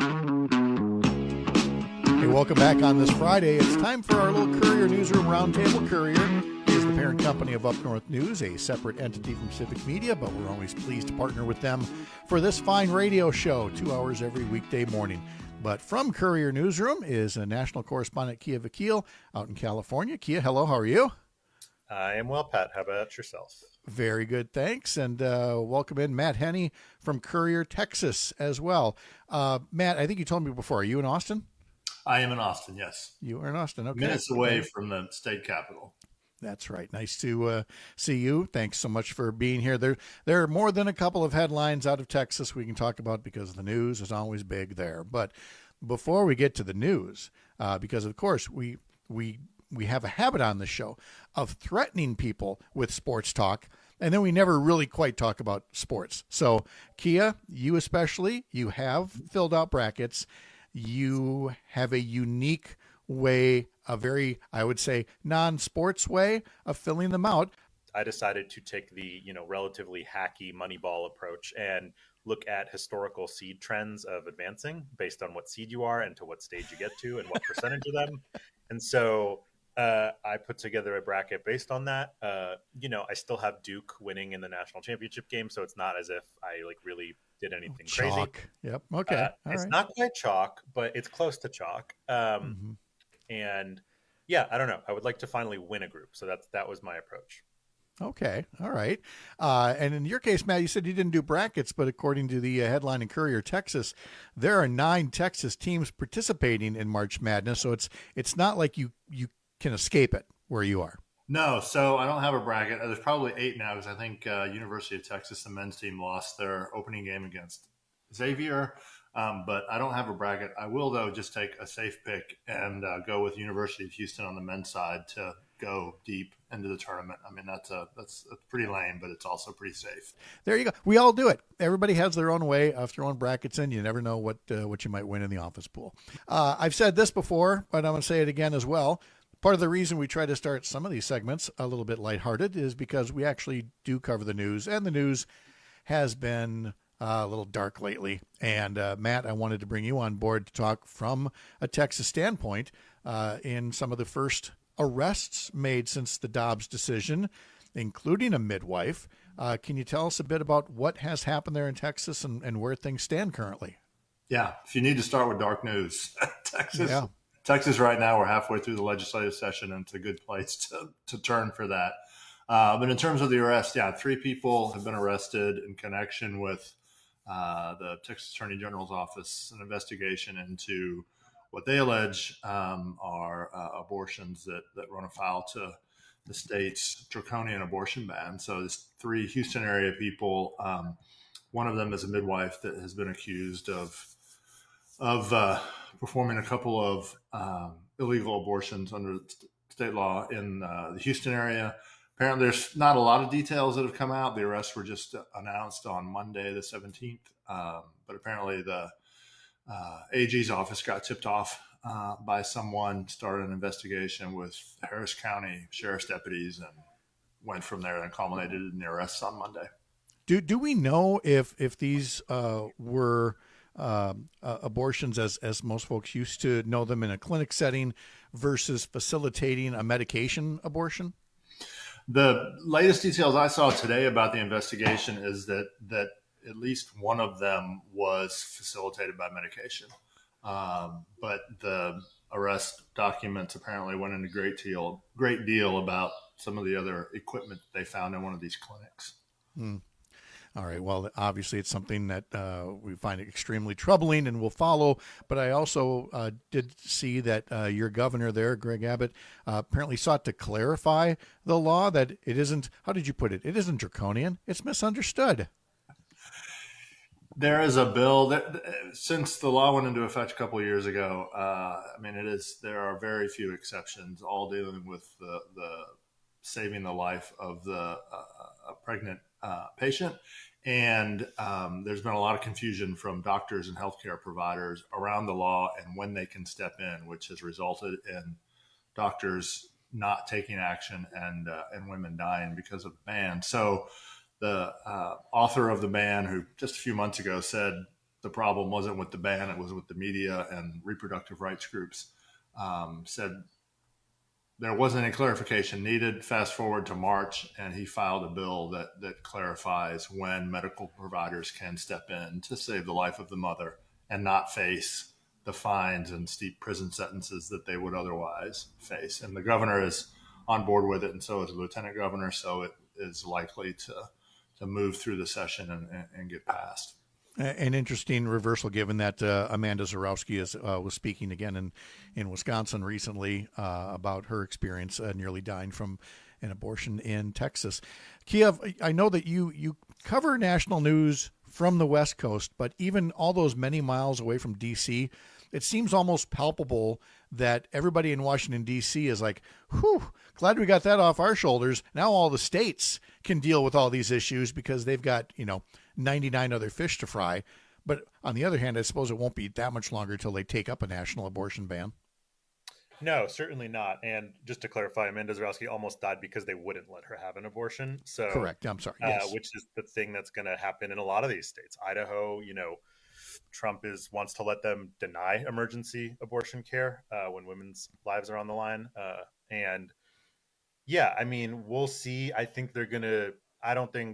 Hey, welcome back on this Friday. It's time for our little Courier Newsroom Roundtable. Courier is the parent company of Up North News, a separate entity from Civic Media, but we're always pleased to partner with them for this fine radio show, two hours every weekday morning. But from Courier Newsroom is a national correspondent, Kia Vakil, out in California. Kia, hello, how are you? I am well, Pat. How about yourself? Very good, thanks. And uh, welcome in Matt Henney from Courier, Texas as well. Uh, Matt, I think you told me before, are you in Austin? I am in Austin, yes. You are in Austin, okay. Minutes away from the state capital. That's right. Nice to uh, see you. Thanks so much for being here. There, there are more than a couple of headlines out of Texas we can talk about because the news is always big there. But before we get to the news, uh, because of course we we we have a habit on this show of threatening people with sports talk, and then we never really quite talk about sports. So, Kia, you especially, you have filled out brackets. You have a unique way, a very, I would say, non-sports way of filling them out. I decided to take the, you know, relatively hacky Moneyball approach and look at historical seed trends of advancing based on what seed you are and to what stage you get to and what percentage of them. And so uh, I put together a bracket based on that. Uh, you know, I still have Duke winning in the national championship game, so it's not as if I like really did anything Chalk. crazy. Yep. Okay. Uh, All it's right. not quite chalk, but it's close to chalk. Um, Mm-hmm. And yeah, I don't know. I would like to finally win a group. So that's, that was my approach. Okay. All right. Uh, and in your case, Matt, you said you didn't do brackets, but according to the uh, headline in Courier, Texas, there are nine Texas teams participating in March Madness. So it's it's not like you, you can escape it where you are. No, so I don't have a bracket. There's probably eight now because I think uh, University of Texas, the men's team, lost their opening game against Xavier. Um, but I don't have a bracket. I will, though, just take a safe pick and uh, go with University of Houston on the men's side to go deep into the tournament. I mean, that's a that's, that's pretty lame, but it's also pretty safe. There you go. We all do it. Everybody has their own way of throwing brackets in. You never know what uh, what you might win in the office pool. Uh, I've said this before, but I'm going to say it again as well. Part of the reason we try to start some of these segments a little bit lighthearted is because we actually do cover the news, and the news has been uh, a little dark lately. And uh, Matt, I wanted to bring you on board to talk from a Texas standpoint uh, in some of the first arrests made since the Dobbs decision, including a midwife. Uh, can you tell us a bit about what has happened there in Texas and, and where things stand currently? Yeah, if you need to start with dark news, Texas. Yeah. Texas right now, we're halfway through the legislative session, and it's a good place to, to turn for that. Uh, but in terms of the arrest, yeah, three people have been arrested in connection with uh, the Texas Attorney General's office, an investigation into what they allege um, are uh, abortions that, that run afoul to the state's draconian abortion ban. So there's three Houston area people. Um, one of them is a midwife that has been accused of of uh, performing a couple of um, illegal abortions under state law in uh, the Houston area. Apparently, there's not a lot of details that have come out. The arrests were just announced on Monday, the seventeenth. Um, but apparently, the uh, A G's office got tipped off uh, by someone, started an investigation with Harris County Sheriff's deputies, and went from there and culminated in the arrests on Monday. Do do we know if if these uh, were Um, uh, abortions as as most folks used to know them in a clinic setting versus facilitating a medication abortion? The latest details I saw today about the investigation is that that at least one of them was facilitated by medication. Um, but the arrest documents apparently went into great deal great deal about some of the other equipment they found in one of these clinics. Hmm. All right. Well, obviously, it's something that uh, we find extremely troubling and will follow. But I also uh, did see that uh, your governor there, Greg Abbott, uh, apparently sought to clarify the law, that it isn't, how did you put it? It isn't draconian. It's misunderstood. There is a bill that, since the law went into effect a couple of years ago, uh, I mean, it is, there are very few exceptions, all dealing with the, the saving the life of the uh, a pregnant uh, patient. And um, there's been a lot of confusion from doctors and healthcare providers around the law and when they can step in, which has resulted in doctors not taking action and uh, and women dying because of the ban. So the uh, author of the ban, who just a few months ago said the problem wasn't with the ban, it was with the media and reproductive rights groups, um, said there wasn't any clarification needed. Fast forward to March, and he filed a bill that that clarifies when medical providers can step in to save the life of the mother and not face the fines and steep prison sentences that they would otherwise face. And the governor is on board with it, and so is the lieutenant governor. So it is likely to to move through the session and, and, and get passed. An interesting reversal, given that uh, Amanda Zarowski is, uh, was speaking again in, in Wisconsin recently uh, about her experience uh, nearly dying from an abortion in Texas. Kiev, I know that you, you cover national news from the West Coast, but even all those many miles away from D C, it seems almost palpable that everybody in Washington, D C is like, whew, glad we got that off our shoulders. Now all the states can deal with all these issues because they've got, you know, ninety-nine other fish to fry. But on the other hand, I suppose it won't be that much longer till they take up a national abortion ban. No, certainly not. And just to clarify, Amanda Zarowski almost died because they wouldn't let her have an abortion. So correct. I'm sorry. Yes. Uh, which is the thing that's going to happen in a lot of these states. Idaho, you know, Trump is wants to let them deny emergency abortion care uh, when women's lives are on the line. Uh, and yeah, I mean, we'll see. I think they're going to, I don't think,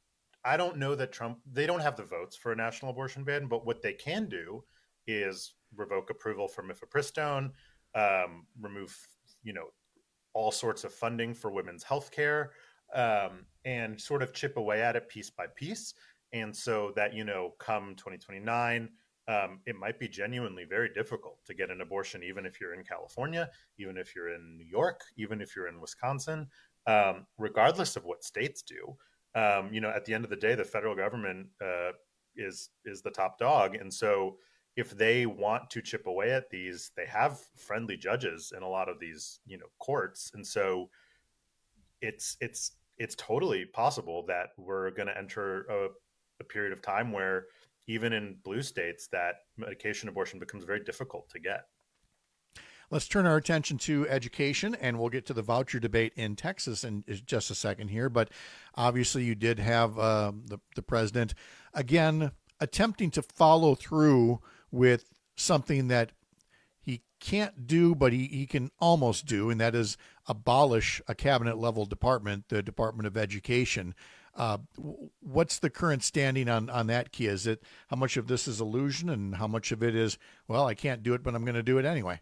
I don't know that Trump, they don't have the votes for a national abortion ban, but what they can do is revoke approval for mifepristone, um, remove, you know, all sorts of funding for women's health care, um, and sort of chip away at it piece by piece. And so that, you know, come twenty twenty-nine, um, it might be genuinely very difficult to get an abortion, even if you're in California, even if you're in New York, even if you're in Wisconsin, um, regardless of what states do. Um, you know, at the end of the day, the federal government uh, is is the top dog. And so if they want to chip away at these, they have friendly judges in a lot of these, you know, courts. And so it's it's it's totally possible that we're going to enter a, a period of time where even in blue states that medication abortion becomes very difficult to get. Let's turn our attention to education, and we'll get to the voucher debate in Texas in just a second here. But obviously you did have uh, the, the president, again, attempting to follow through with something that he can't do, but he, he can almost do, and that is abolish a cabinet-level department, the Department of Education. Uh, what's the current standing on, on that, Kia? Is it how much of this is illusion and how much of it is, well, I can't do it, but I'm going to do it anyway?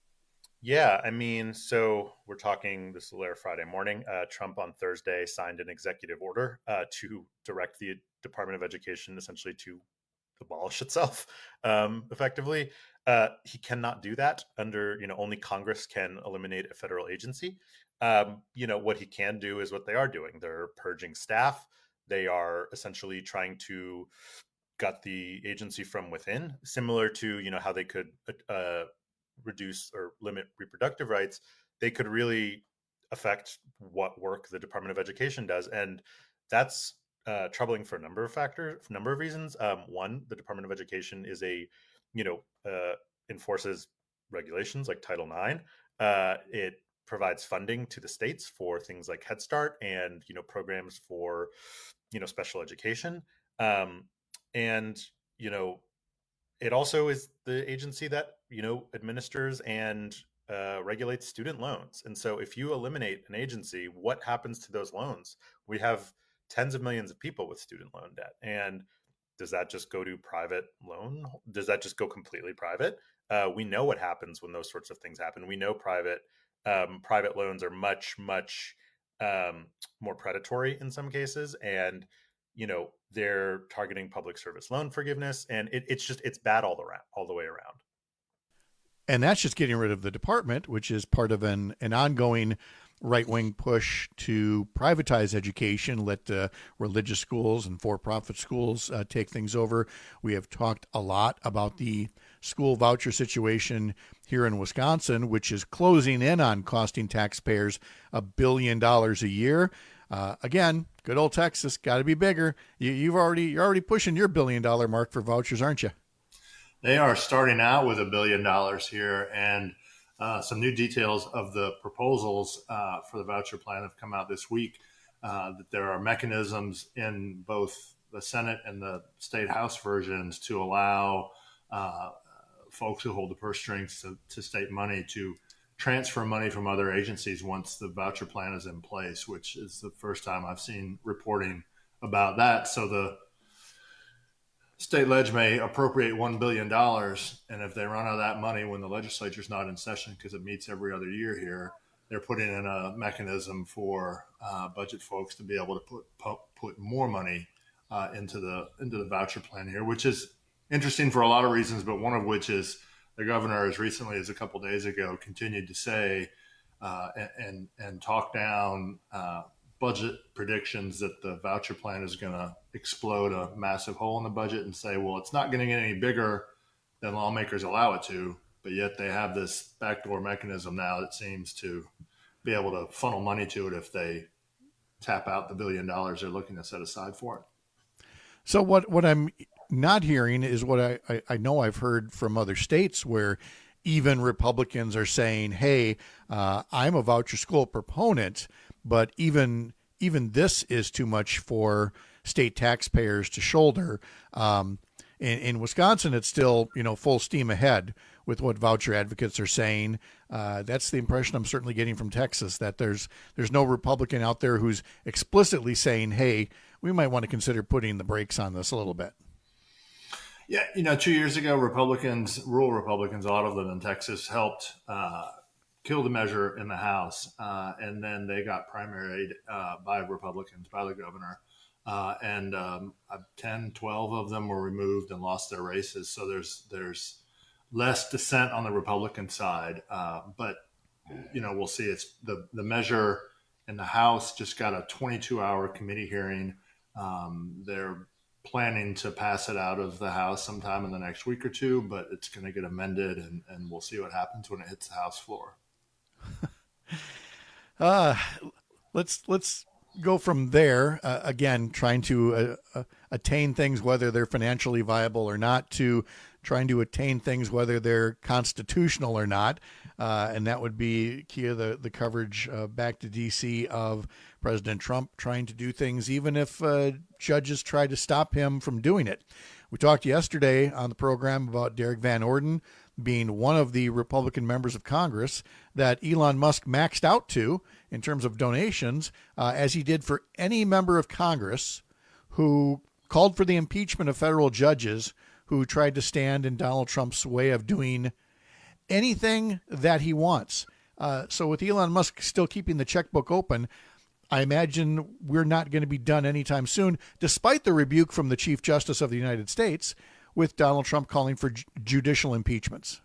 Yeah, I mean, so we're talking, this will air Friday morning. Uh, Trump on Thursday signed an executive order uh, to direct the Department of Education essentially to abolish itself um, effectively. Uh, he cannot do that under, you know, only Congress can eliminate a federal agency. Um, you know, what he can do is what they are doing. They're purging staff. They are essentially trying to gut the agency from within, similar to, you know, how they could uh, reduce or limit reproductive rights. They could really affect what work the Department of Education does. And that's uh, troubling for a number of factors, a number of reasons. Um, one, the Department of Education is a, you know, uh, enforces regulations like Title nine. Uh, it provides funding to the states for things like Head Start and, you know, programs for, you know, special education. Um, and, you know, it also is the agency that, you know, administers and uh, regulates student loans. And so if you eliminate an agency, what happens to those loans? We have tens of millions of people with student loan debt. And does that just go to private loan? Does that just go completely private? Uh, we know what happens when those sorts of things happen. We know private um, private loans are much, much um, more predatory in some cases. And, you know, they're targeting public service loan forgiveness. And it, it's just, it's bad all around, all the way around. And that's just getting rid of the department, which is part of an, an ongoing right-wing push to privatize education, let uh, religious schools and for-profit schools uh, take things over. We have talked a lot about the school voucher situation here in Wisconsin, which is closing in on costing taxpayers a billion dollars a year. Uh, again, good old Texas, got to be bigger. You, you've already you're already pushing your billion-dollar mark for vouchers, aren't you? They are starting out with a billion dollars here, and Uh, some new details of the proposals uh, for the voucher plan have come out this week. Uh, that there are mechanisms in both the Senate and the state House versions to allow uh, folks who hold the purse strings to, to state money to transfer money from other agencies once the voucher plan is in place, which is the first time I've seen reporting about that. So the state ledge may appropriate one billion dollars, and if they run out of that money when the legislature's not in session, because it meets every other year here, they're putting in a mechanism for uh, budget folks to be able to put put, put more money uh, into the into the voucher plan here, which is interesting for a lot of reasons, but one of which is the governor, as recently as a couple of days ago, continued to say uh, and, and and talk down uh, budget predictions that the voucher plan is going to explode a massive hole in the budget, and say, well, it's not going to get any bigger than lawmakers allow it to. But yet they have this backdoor mechanism now that seems to be able to funnel money to it if they tap out the billion dollars they're looking to set aside for it. So what, what I'm not hearing is what I, I, I know I've heard from other states where even Republicans are saying, hey, uh, I'm a voucher school proponent, but even even this is too much for state taxpayers to shoulder. Um, in, in Wisconsin, it's still, you know, full steam ahead with what voucher advocates are saying. Uh, that's the impression I'm certainly getting from Texas, that there's there's no Republican out there who's explicitly saying, hey, we might want to consider putting the brakes on this a little bit. Yeah, you know, two years ago, Republicans, rural Republicans, a lot of them in Texas, helped uh, kill the measure in the House. Uh, and then they got primaried uh, by Republicans, by the governor. Uh, and um, ten, twelve of them were removed and lost their races. So there's there's less dissent on the Republican side. Uh, but, you know, we'll see. It's the, the measure in the House just got a twenty-two hour committee hearing. Um, they're planning to pass it out of the House sometime in the next week or two, but it's going to get amended, and, and we'll see what happens when it hits the House floor. uh, let's let's go from there. Uh, again, trying to uh, uh, attain things, whether they're financially viable or not, to trying to attain things, whether they're constitutional or not. Uh, and that would be, Kia, the, the coverage uh, back to D C of President Trump trying to do things, even if uh, judges try to stop him from doing it. We talked yesterday on the program about Derek Van Orden being one of the Republican members of Congress that Elon Musk maxed out to in terms of donations, uh, as he did for any member of Congress who called for the impeachment of federal judges who tried to stand in Donald Trump's way of doing anything that he wants. Uh, so with Elon Musk still keeping the checkbook open, I imagine we're not going to be done anytime soon, despite the rebuke from the Chief Justice of the United States with Donald Trump calling for ju- judicial impeachments.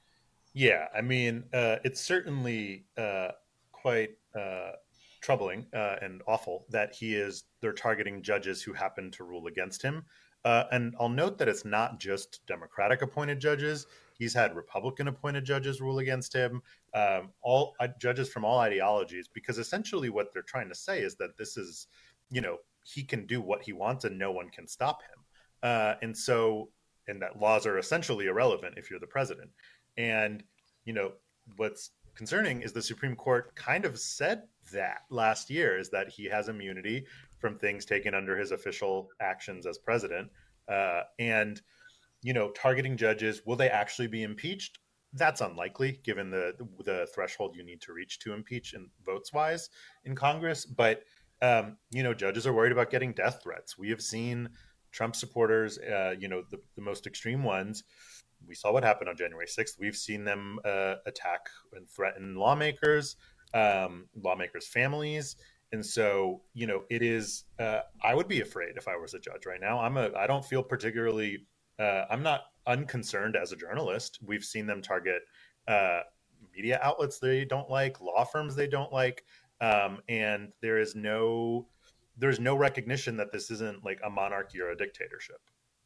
Yeah, I mean, uh, it's certainly uh, quite uh, troubling uh, and awful that he is, they're targeting judges who happen to rule against him. Uh, and I'll note that it's not just Democratic appointed judges. He's had Republican appointed judges rule against him, um, all uh, judges from all ideologies, because essentially what they're trying to say is that this is, you know, he can do what he wants and no one can stop him. Uh, and so, and that laws are essentially irrelevant if you're the president. And, you know, what's concerning is the Supreme Court kind of said that last year, is that he has immunity from things taken under his official actions as president. Uh, and, you know, targeting judges, will they actually be impeached? That's unlikely, given the the threshold you need to reach to impeach in votes wise in Congress. But, um, you know, judges are worried about getting death threats. We have seen Trump supporters, uh, you know, the, the most extreme ones. We saw what happened on January sixth. We've seen them uh, attack and threaten lawmakers, um, lawmakers' families. And so, you know, it is, uh, I would be afraid if I was a judge right now. I'm a, I don't feel particularly, uh, I'm not unconcerned as a journalist. We've seen them target uh, media outlets they don't like, law firms they don't like. Um, and there is no, there's no recognition that this isn't like a monarchy or a dictatorship.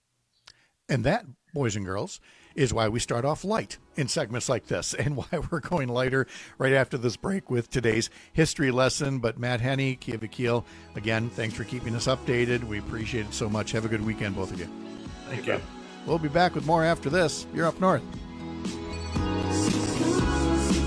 And that, boys and girls, is why we start off light in segments like this, and why we're going lighter right after this break with today's history lesson. But Matt Henney, Kia Vakil, again, thanks for keeping us updated. We appreciate it so much. Have a good weekend, both of you. Thank you. We'll be back with more after this. You're Up North.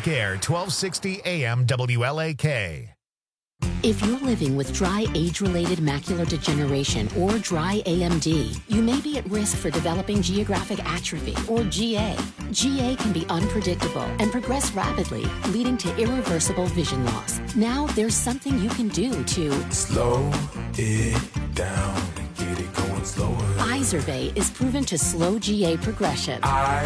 Lake Air, twelve sixty A M W L A K. If you're living with dry age-related macular degeneration or dry A M D, you may be at risk for developing geographic atrophy or G A. G A can be unpredictable and progress rapidly, leading to irreversible vision loss. Now there's something you can do to slow it down and get it going slower. Izervay is proven to slow G A progression.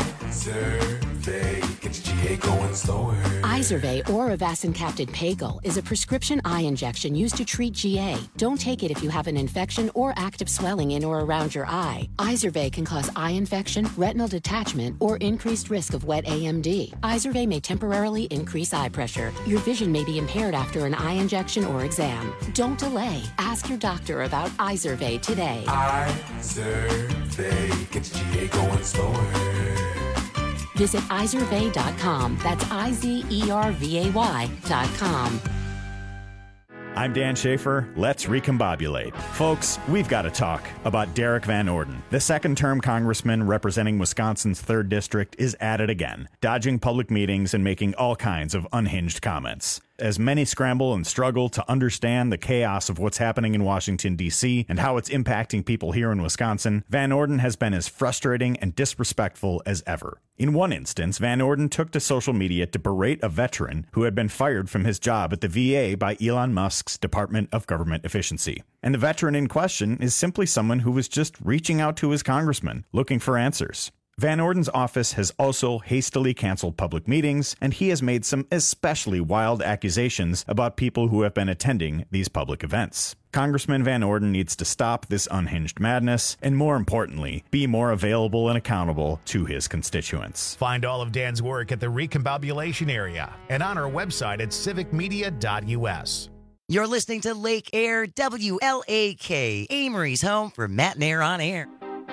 Izervay gets G A going slower. Izervay or avacincaptad pagel is a prescription eye injection used to treat G A. Don't take it if you have an infection or active swelling in or around your eye. Izervay can cause eye infection, retinal detachment, or increased risk of wet A M D. Izervay may temporarily increase eye pressure. Your vision may be impaired after an eye injection or exam. Don't delay. Ask your doctor about Izervay today. Izervay gets G A going slower. Visit izervay dot com. That's I Z E R V A Y dot com. I'm Dan Schaefer. Let's recombobulate. Folks, we've got to talk about Derek Van Orden. The second-term congressman representing Wisconsin's third District is at it again, dodging public meetings and making all kinds of unhinged comments. As many scramble and struggle to understand the chaos of what's happening in Washington, D C and how it's impacting people here in Wisconsin, Van Orden has been as frustrating and disrespectful as ever. In one instance, Van Orden took to social media to berate a veteran who had been fired from his job at the V A by Elon Musk's Department of Government Efficiency. And the veteran in question is simply someone who was just reaching out to his congressman, looking for answers. Van Orden's office has also hastily canceled public meetings, and he has made some especially wild accusations about people who have been attending these public events. Congressman Van Orden needs to stop this unhinged madness, and more importantly, be more available and accountable to his constituents. Find all of Dan's work at the Recombobulation Area and on our website at civic media dot U S. You're listening to Lake Air W L A K, Amory's home for Matt and Air on Air.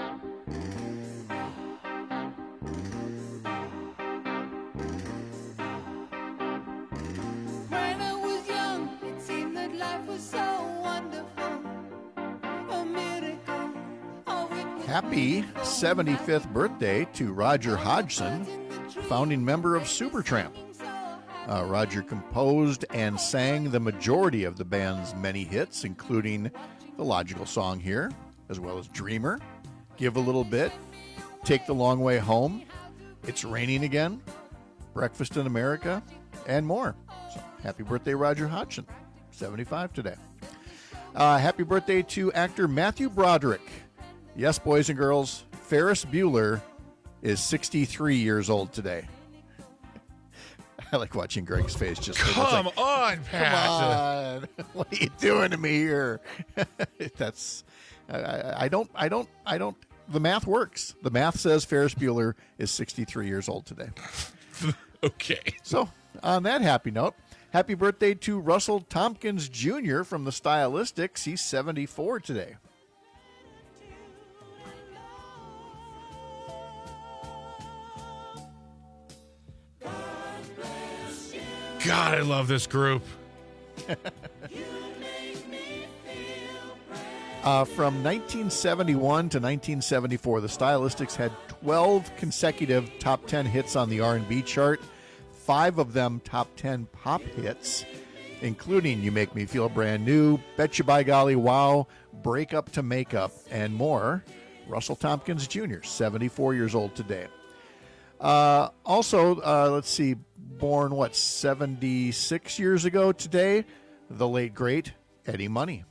Happy seventy-fifth birthday to Roger Hodgson, founding member of Supertramp. Uh, Roger composed and sang the majority of the band's many hits, including the logical song here, as well as Dreamer, Give a Little Bit, Take the Long Way Home, It's Raining Again, Breakfast in America, and more. So, happy birthday, Roger Hodgson, seventy-five today. Uh, happy birthday to actor Matthew Broderick. Yes, boys and girls, Ferris Bueller is sixty-three years old today. I like watching Greg's face. Just come like, on, Pat. Come on, what are you doing to me here? That's I, I don't I don't I don't. The math works. The math says Ferris Bueller is sixty-three years old today. Okay. So on that happy note, happy birthday to Russell Tompkins Junior from the Stylistics. He's seventy-four today. God, I love this group. uh, from nineteen seventy-one to nineteen seventy-four, the Stylistics had twelve consecutive top ten hits on the R and B chart, five of them top ten pop hits, including You Make Me Feel Brand New, Betcha By Golly Wow, Break Up to Make Up, and more. Russell Tompkins Junior, seventy-four years old today. Uh, also, uh, let's see, born, what, seventy-six years ago today, the late, great Eddie Money.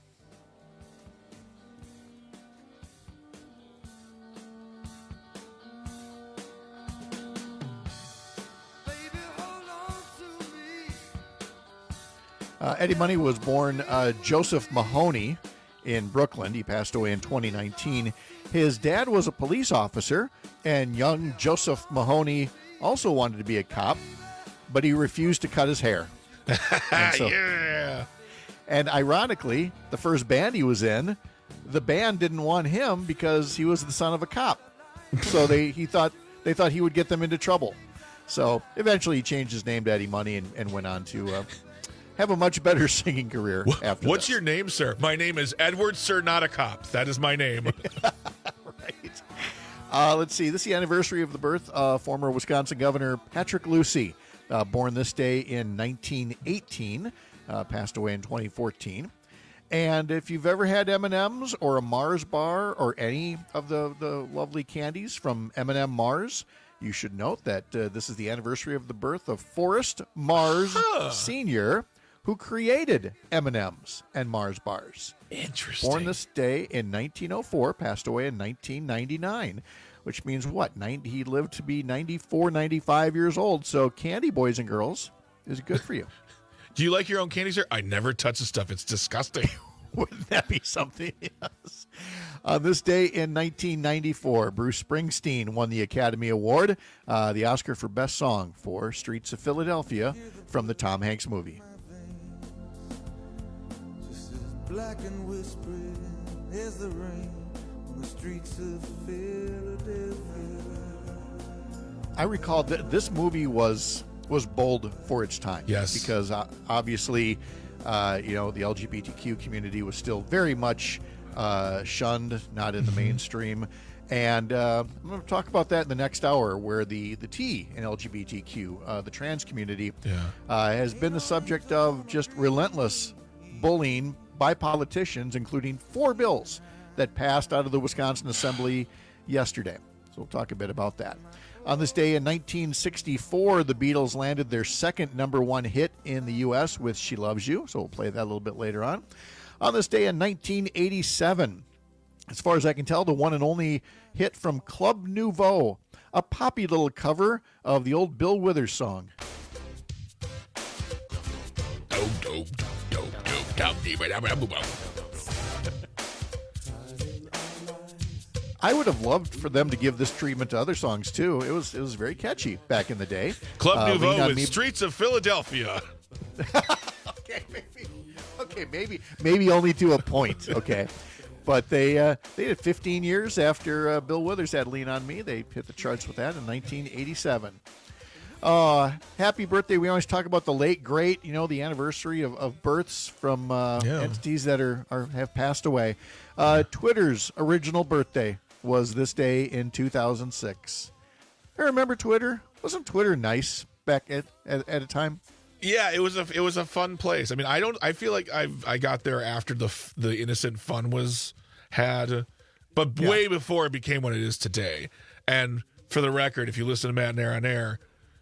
Uh, Eddie Money was born uh, Joseph Mahoney in Brooklyn. He passed away in twenty nineteen. His dad was a police officer, and young Joseph Mahoney also wanted to be a cop, but he refused to cut his hair. And so, yeah. And ironically, the first band he was in, the band didn't want him because he was the son of a cop. So they he thought they thought he would get them into trouble. So eventually he changed his name to Eddie Money and, and went on to uh, have a much better singing career after What's that. your name, sir? My name is Edward Sir Not a Cop. That is my name. Right. Uh, let's see. This is the anniversary of the birth of former Wisconsin Governor Patrick Lucey. uh, born this day in nineteen eighteen, uh, passed away in twenty fourteen. And if you've ever had M and M's or a Mars bar or any of the, the lovely candies from M and M Mars, you should note that uh, this is the anniversary of the birth of Forrest Mars huh. Senior, who created M and M's and Mars bars. Interesting. Born this day in nineteen oh four, passed away in nineteen ninety-nine, which means what? ninety, he lived to be ninety-four, ninety-five years old. So candy, boys and girls, is good for you. Do you like your own candy, sir? I never touch the stuff. It's disgusting. Wouldn't that be something? Yes. On this day in nineteen ninety-four, Bruce Springsteen won the Academy Award, uh, the Oscar for Best Song for Streets of Philadelphia from the Tom Hanks movie. Black and whispering as the rain on the streets of Philadelphia. I recall that this movie was was bold for its time. Yes. Because uh, obviously, uh, you know, the L G B T Q community was still very much uh, shunned, not in the mainstream. And uh, I'm going to talk about that in the next hour, where the, the T in L G B T Q, uh, the trans community, yeah. uh, has been the subject of just relentless bullying by politicians, including four bills that passed out of the Wisconsin Assembly yesterday. So we'll talk a bit about that. On this day in nineteen sixty-four, the Beatles landed their second number one hit in the U S with She Loves You, so we'll play that a little bit later on. On this day in nineteen eighty-seven, as far as I can tell, the one and only hit from Club Nouveau, a poppy little cover of the old Bill Withers song. I would have loved for them to give this treatment to other songs too. It was it was very catchy back in the day. Club uh, Nouveau with me... Streets of Philadelphia. okay, maybe, okay, maybe, maybe only to a point. Okay, but they uh, they did fifteen years after uh, Bill Withers had "Lean on Me." They hit the charts with that in nineteen eighty-seven. Uh, happy birthday. We always talk about the late great, you know, the anniversary of, of births from uh, yeah. entities that are, are have passed away. Uh, Twitter's original birthday was this day in two thousand six. I remember Twitter. Wasn't Twitter nice back at, at, at a time? Yeah, it was a it was a fun place. I mean, I don't. I feel like I I got there after the the innocent fun was had, but yeah. way before it became what it is today. And for the record, if you listen to Matt and Air on Air,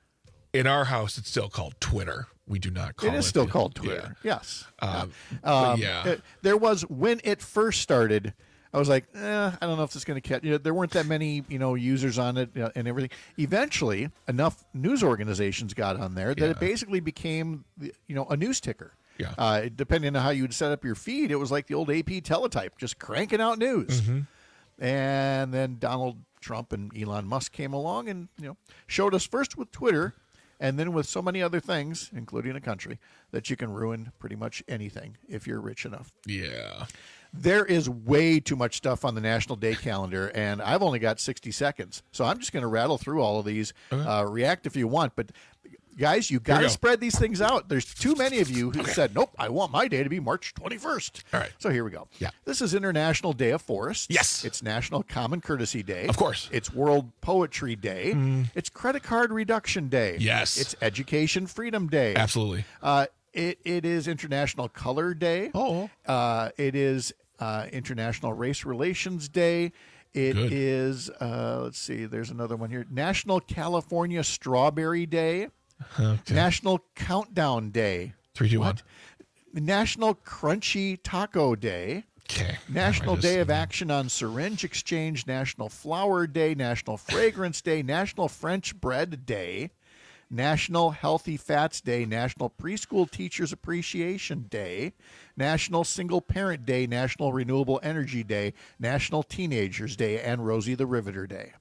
in our house, it's still called Twitter. We do not call it. It is still called Twitter. Yeah. Yes. Um, um, yeah. It, there was, when it first started, I was like, eh, I don't know if this is going to catch. You know, there weren't that many, you know, users on it uh, and everything. Eventually, enough news organizations got on there that Yeah. it basically became, you know, a news ticker. Yeah. Uh, depending on how you would set up your feed, it was like the old A P teletype, just cranking out news. Mm-hmm. And then Donald Trump and Elon Musk came along and, you know, showed us first with Twitter, and then with so many other things, including a country, that you can ruin pretty much anything if you're rich enough. Yeah. There is way too much stuff on the National Day calendar, and I've only got sixty seconds. So I'm just going to rattle through all of these. Uh, react if you want. But, guys, you got to go. spread these things out. There's too many of you who Okay. said, nope, I want my day to be March twenty-first. All right. So here we go. Yeah. This is International Day of Forests. Yes. It's National Common Courtesy Day. Of course. It's World Poetry Day. Mm. It's Credit Card Reduction Day. Yes. It's Education Freedom Day. Absolutely. Uh, it, it is International Color Day. Oh. Uh, it is uh, International Race Relations Day. It Good. is, uh, let's see, there's another one here. National California Strawberry Day. Okay. National Countdown Day. Three, two, What? National Crunchy Taco Day. Okay. National I just- Day of Action on Syringe Exchange. National Flower Day. National Fragrance Day. National French Bread Day. National Healthy Fats Day. National Preschool Teachers Appreciation Day. National Single Parent Day. National Renewable Energy Day. National Teenagers Day. And Rosie the Riveter Day.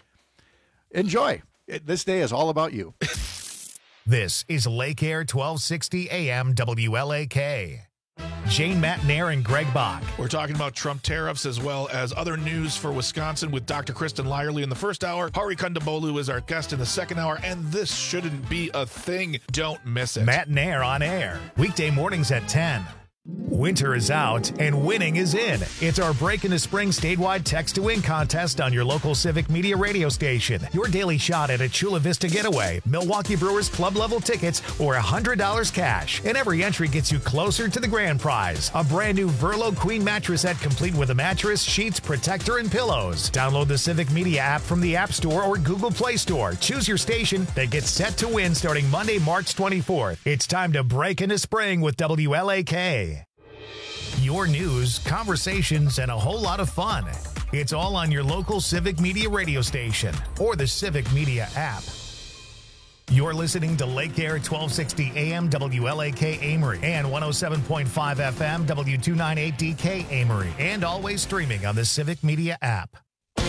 Enjoy. It- This day is all about you. This is Lake Air twelve sixty A M W L A K. Jane Matnair and Greg Bach. We're talking about Trump tariffs as well as other news for Wisconsin with Doctor Kristen Lyerly in the first hour. Hari Kondabolu is our guest in the second hour, and this shouldn't be a thing. Don't miss it. Matt Nair on air. Weekday mornings at ten. Winter is out and winning is in. It's our Break into Spring statewide text to win contest on your local Civic Media radio station. Your daily shot at a Chula Vista getaway, Milwaukee Brewers club level tickets, or one hundred dollars cash. And every entry gets you closer to the grand prize. A brand new Verlo Queen mattress set complete with a mattress, sheets, protector, and pillows. Download the Civic Media app from the App Store or Google Play Store. Choose your station that gets set to win starting Monday, March twenty-fourth. It's time to break into spring with W L A K. Your news, conversations, and a whole lot of fun. It's all on your local Civic Media radio station or the Civic Media app. You're listening to Lake Air twelve sixty A M W L A K Amory and one oh seven point five F M W two ninety-eight D K Amory, and always streaming on the Civic Media app.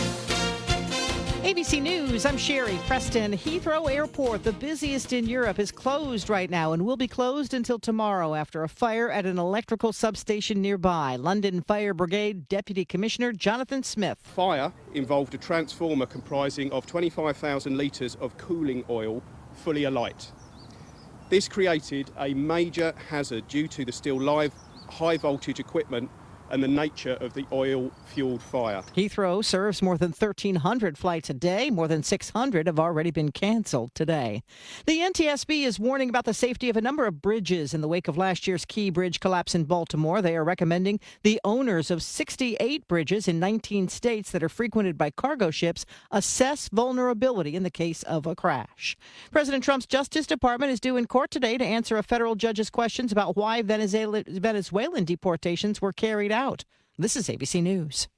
A B C News, I'm Sherry Preston. Heathrow Airport, the busiest in Europe, is closed right now and will be closed until tomorrow after a fire at an electrical substation nearby. London Fire Brigade Deputy Commissioner Jonathan Smith. Fire involved a transformer comprising of twenty-five thousand litres of cooling oil fully alight. This created a major hazard due to the still live high voltage equipment and the nature of the oil-fueled fire. Heathrow serves more than thirteen hundred flights a day. More than six hundred have already been canceled today. The N T S B is warning about the safety of a number of bridges in the wake of last year's Key Bridge collapse in Baltimore. They are recommending the owners of sixty-eight bridges in nineteen states that are frequented by cargo ships assess vulnerability in the case of a crash. President Trump's Justice Department is due in court today to answer a federal judge's questions about why Venezuelan deportations were carried out. Out. This is A B C News.